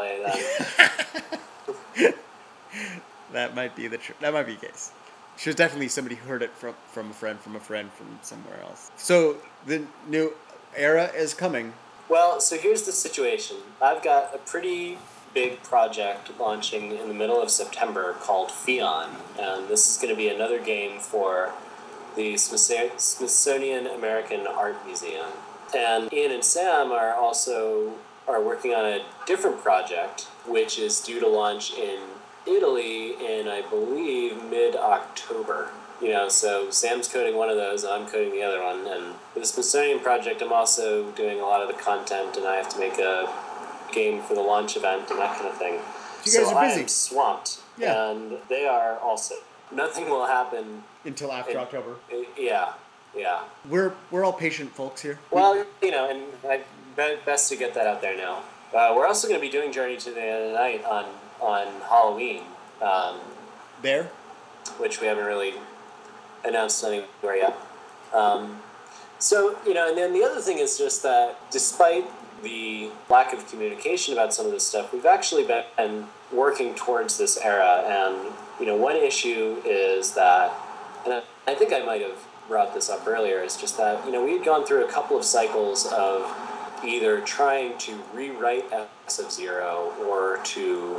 A then. That might be the tr- that might be the case. She was definitely somebody who heard it from, from a friend, from a friend, from somewhere else. So the new era is coming. Well, so here's the situation. I've got a pretty big project launching in the middle of September called Fion, and this is going to be another game for the Smithsonian American Art Museum. And Ian and Sam are also are working on a different project, which is due to launch in Italy in, I believe, mid-October. You know, so Sam's coding one of those, and I'm coding the other one. And for the Smithsonian project, I'm also doing a lot of the content, and I have to make a game for the launch event and that kind of thing. You guys so are busy. I am swamped, yeah. and they are also. Nothing will happen until after in, October. Yeah, yeah. We're we're all patient folks here. Well, you know, and I, best to get that out there now. Uh, we're also going to be doing Journey to the End of the Night on on Halloween. Um, there? Which we haven't really announced anywhere yet. Um, so, you know, and then the other thing is just that despite the lack of communication about some of this stuff, we've actually been working towards this era. And, you know, one issue is that, and I, I think I might have brought this up earlier, is just that, you know, we had gone through a couple of cycles of either trying to rewrite S F Zero or to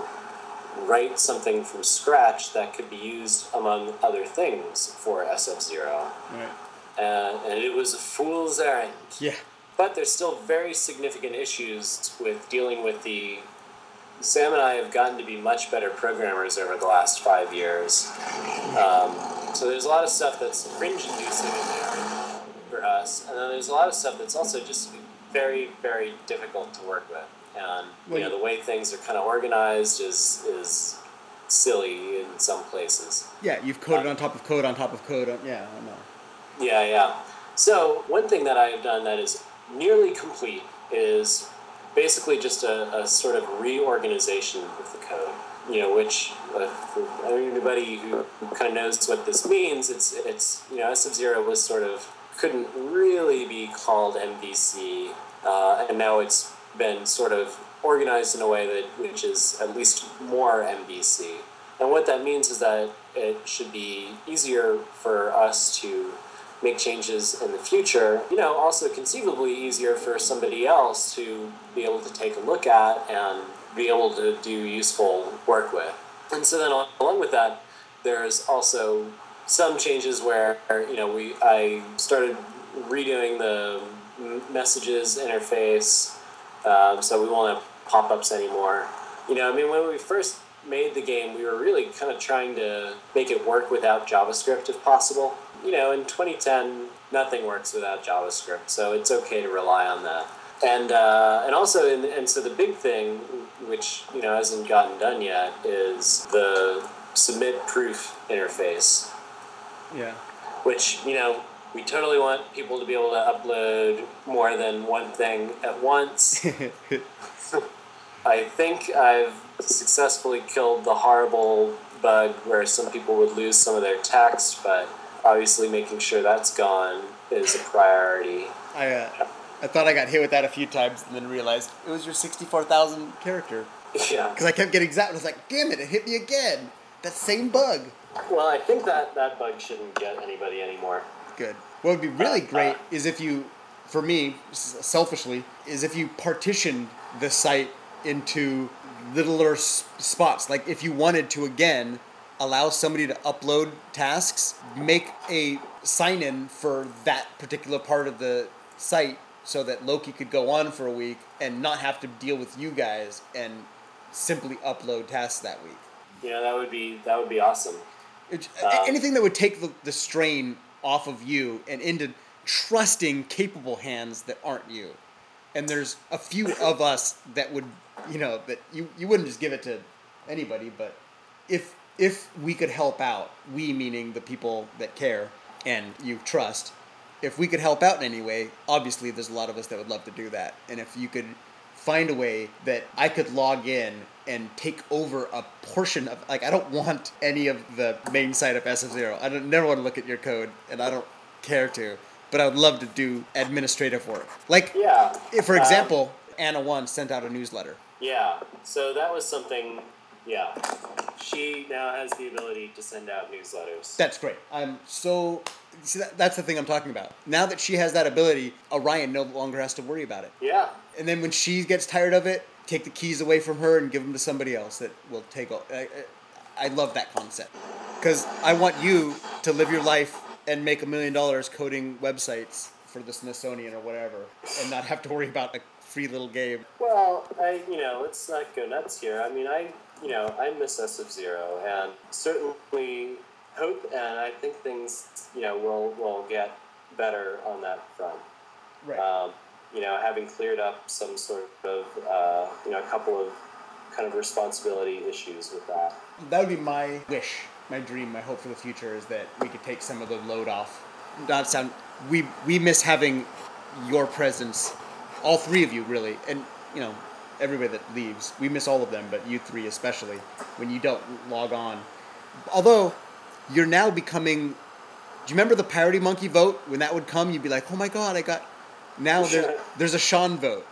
write something from scratch that could be used among other things for S F Zero. Right. Uh, and it was a fool's errand. Yeah. But there's still very significant issues with dealing with the... Sam and I have gotten to be much better programmers over the last five years. Um, so there's a lot of stuff that's cringe-inducing in there for us. And then there's a lot of stuff that's also just very, very difficult to work with. And, you know, the way things are kind of organized is is silly in some places. Yeah, you've coded um, on top of code on top of code. On, yeah, I know. Yeah, yeah. So one thing that I have done that is nearly complete is basically just a, a sort of reorganization of the code. You know, which uh, for anybody who, who kind of knows what this means, it's it's you know, S F Zero was sort of couldn't really be called M V C, uh, and now it's been sort of organized in a way that which is at least more M V C. And what that means is that it should be easier for us to make changes in the future, you know, also conceivably easier for somebody else to be able to take a look at and be able to do useful work with. And so then along with that, there's also some changes where, you know, we I started redoing the messages interface. Um, so we won't have pop-ups anymore. You know, I mean, when we first made the game, we were really kind of trying to make it work without JavaScript if possible. You know, in twenty ten, nothing works without JavaScript, so it's okay to rely on that. And uh, and also, in, and so the big thing, which, you know, hasn't gotten done yet, is the submit proof interface. Yeah. Which, you know, we totally want people to be able to upload more than one thing at once. I think I've successfully killed the horrible bug where some people would lose some of their text, but obviously making sure that's gone is a priority. I uh, I thought I got hit with that a few times and then realized it was your sixty-four thousand character. Yeah. Because I kept getting zapped. I was like, damn it, it hit me again. That same bug. Well, I think that that bug shouldn't get anybody anymore. Good. What would be really uh, great uh, is if you, for me, selfishly, is if you partitioned the site into littler s- spots. Like if you wanted to, again, allow somebody to upload tasks, make a sign-in for that particular part of the site so that Loki could go on for a week and not have to deal with you guys and simply upload tasks that week. You know, that would be that would be awesome. It, um, anything that would take the, the strain off of you and into trusting capable hands that aren't you. And there's a few of us that would, you know, that you, you wouldn't just give it to anybody, but if if we could help out, we meaning the people that care and you trust, if we could help out in any way, obviously there's a lot of us that would love to do that. And if you could find a way that I could log in and take over a portion of, like, I don't want any of the main site of S F Zero. I don't never want to look at your code, and I don't care to, but I would love to do administrative work. Like, yeah. if, for example, um, Anna One sent out a newsletter. Yeah, so that was something, yeah. She now has the ability to send out newsletters. That's great. I'm so... See, that, that's the thing I'm talking about. Now that she has that ability, Orion no longer has to worry about it. Yeah. And then when she gets tired of it, take the keys away from her and give them to somebody else that will take... All, I, I love that concept. Because I want you to live your life and make a million dollars coding websites for the Smithsonian or whatever, and not have to worry about a free little game. Well, I, you know, let's not go nuts here. I mean, I, you know, I miss S of Zero, and certainly hope, and I think things, you know, will will get better on that front. Right. Um, you know, having cleared up some sort of, uh, you know, a couple of kind of responsibility issues with that. That would be my wish, my dream, my hope for the future is that we could take some of the load off. Not sound we we miss having your presence, all three of you really, and you know everybody that leaves. We miss all of them, but you three especially when you don't log on. Although you're now becoming. Do you remember the Parody Monkey vote? When that would come, you'd be like, "Oh my God, I got." Now there's there's a Sean vote.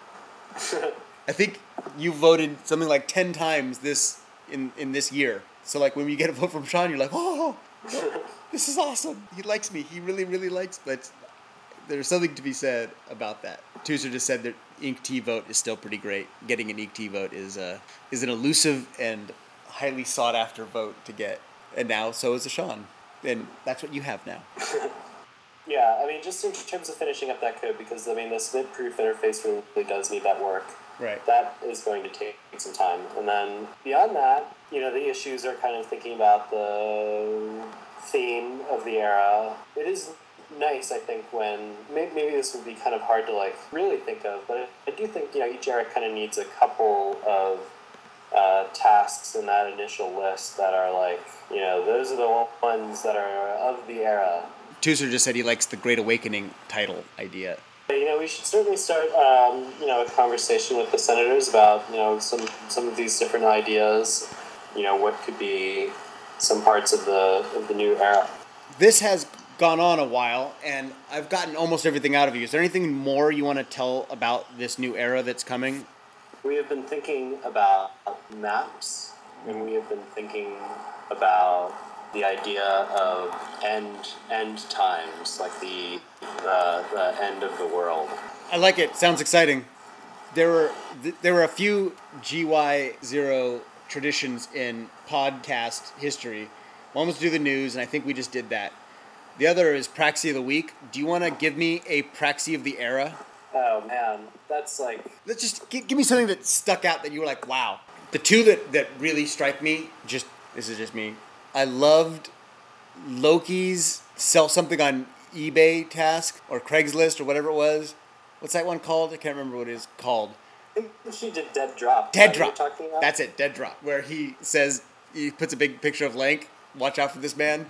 I think you voted something like ten times this in, in this year. So like when you get a vote from Sean, you're like, oh, this is awesome. He likes me. He really, really likes. But there's something to be said about that. Tooser just said that Ink T vote is still pretty great. Getting an Ink T vote is uh, is an elusive and highly sought after vote to get. And now so is a Sean. And that's what you have now. Yeah, I mean, just in terms of finishing up that code, because I mean, the submit proof interface really does need that work. Right. That is going to take some time. And then beyond that, you know, the issues are kind of thinking about the theme of the era. It is nice, I think, when maybe, maybe this would be kind of hard to like really think of, but I do think, you know, each era kind of needs a couple of uh, tasks in that initial list that are like, you know, those are the ones that are of the era. Tooser just said he likes the Great Awakening title idea. You know, we should certainly start, um, you know, a conversation with the senators about, you know, some some of these different ideas. You know, what could be some parts of the of the new era. This has gone on a while, and I've gotten almost everything out of you. Is there anything more you want to tell about this new era that's coming? We have been thinking about maps, and we have been thinking about the idea of end end times, like the uh, the end of the world. I like it. Sounds exciting. There were th- there were a few G Y zero traditions in podcast history. One was do the news, and I think we just did that. The other is Praxi of the Week. Do you want to give me a Praxi of the era? Oh man, that's like... Let's just g- give me something that stuck out that you were like, wow. The two that, that really strike me, just this is just me. I loved Loki's sell something on eBay task or Craigslist or whatever it was. What's that one called? I can't remember what it is called. I think she did Dead Drop. Dead Drop. Talking about? That's it, Dead Drop. Where he says, he puts a big picture of Lank. Watch out for this man.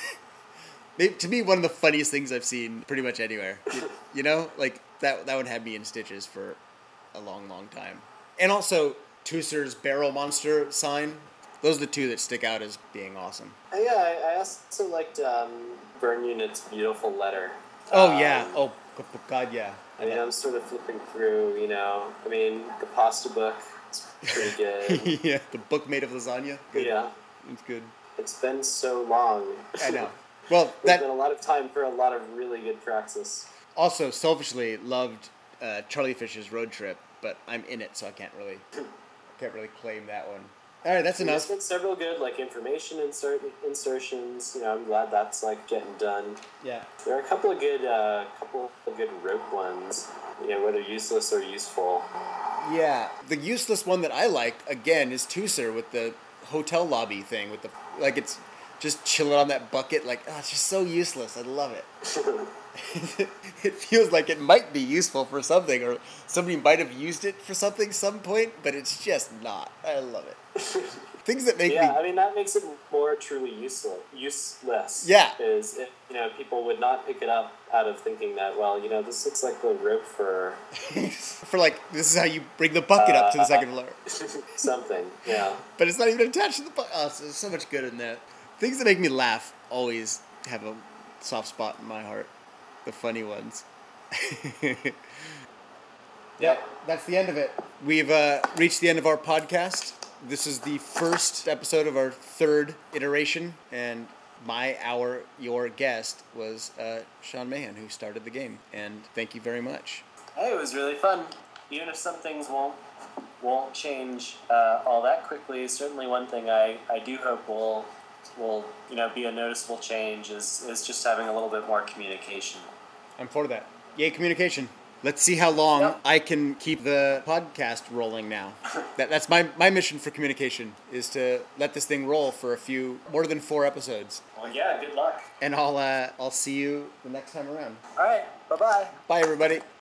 Maybe, to me, one of the funniest things I've seen pretty much anywhere. You, you know? Like, that, that would have me in stitches for a long, long time. And also, Tooser's Barrel Monster sign. Those are the two that stick out as being awesome. Yeah, I, I also liked um, Burn Unit's Beautiful Letter. Oh, um, yeah. Oh, God, yeah. I mean, I'm sort of flipping through, you know. I mean, the pasta book is pretty good. Yeah, the book made of lasagna. Good. Yeah. It's good. It's been so long. I know. Well, There's that been a lot of time for a lot of really good Praxis. also selfishly loved uh, Charlie Fish's Road Trip, but I'm in it, so I can't really can't really claim that one. All right, that's enough. There's been several good like information insert insertions. You know, I'm glad that's like getting done. Yeah. There are a couple of good, uh, couple of good rope ones. You know, whether useless or useful. Yeah, the useless one that I liked again is Tooser with the hotel lobby thing with the like it's just chilling on that bucket. Like, oh, it's just so useless. I love it. It feels like it might be useful for something, or somebody might have used it for something some point, but it's just not. I love it. Things that make yeah, me... I mean, that makes it more truly useful, useless. Yeah. Is, if, you know, people would not pick it up out of thinking that, well, you know, this looks like the rope for... for like, this is how you bring the bucket uh, up to the second floor. Something, yeah. But it's not even attached to the bucket. Oh, so there's so much good in that. Things that make me laugh always have a soft spot in my heart. The funny ones. Yep, that's the end of it. We've uh, reached the end of our podcast. This is the first episode of our third iteration, and my, our, your guest was uh, Sean Mahan, who started the game. And thank you very much. Hey, it was really fun. Even if some things won't won't change uh, all that quickly, certainly one thing I, I do hope will will you know be a noticeable change is is just having a little bit more communication. I'm for that. Yay, communication. Let's see how long Yep. I can keep the podcast rolling now. That, that's my, my mission for communication, is to let this thing roll for a few, more than four episodes. Well, yeah, good luck. And I'll, uh, I'll see you the next time around. All right, bye-bye. Bye, everybody.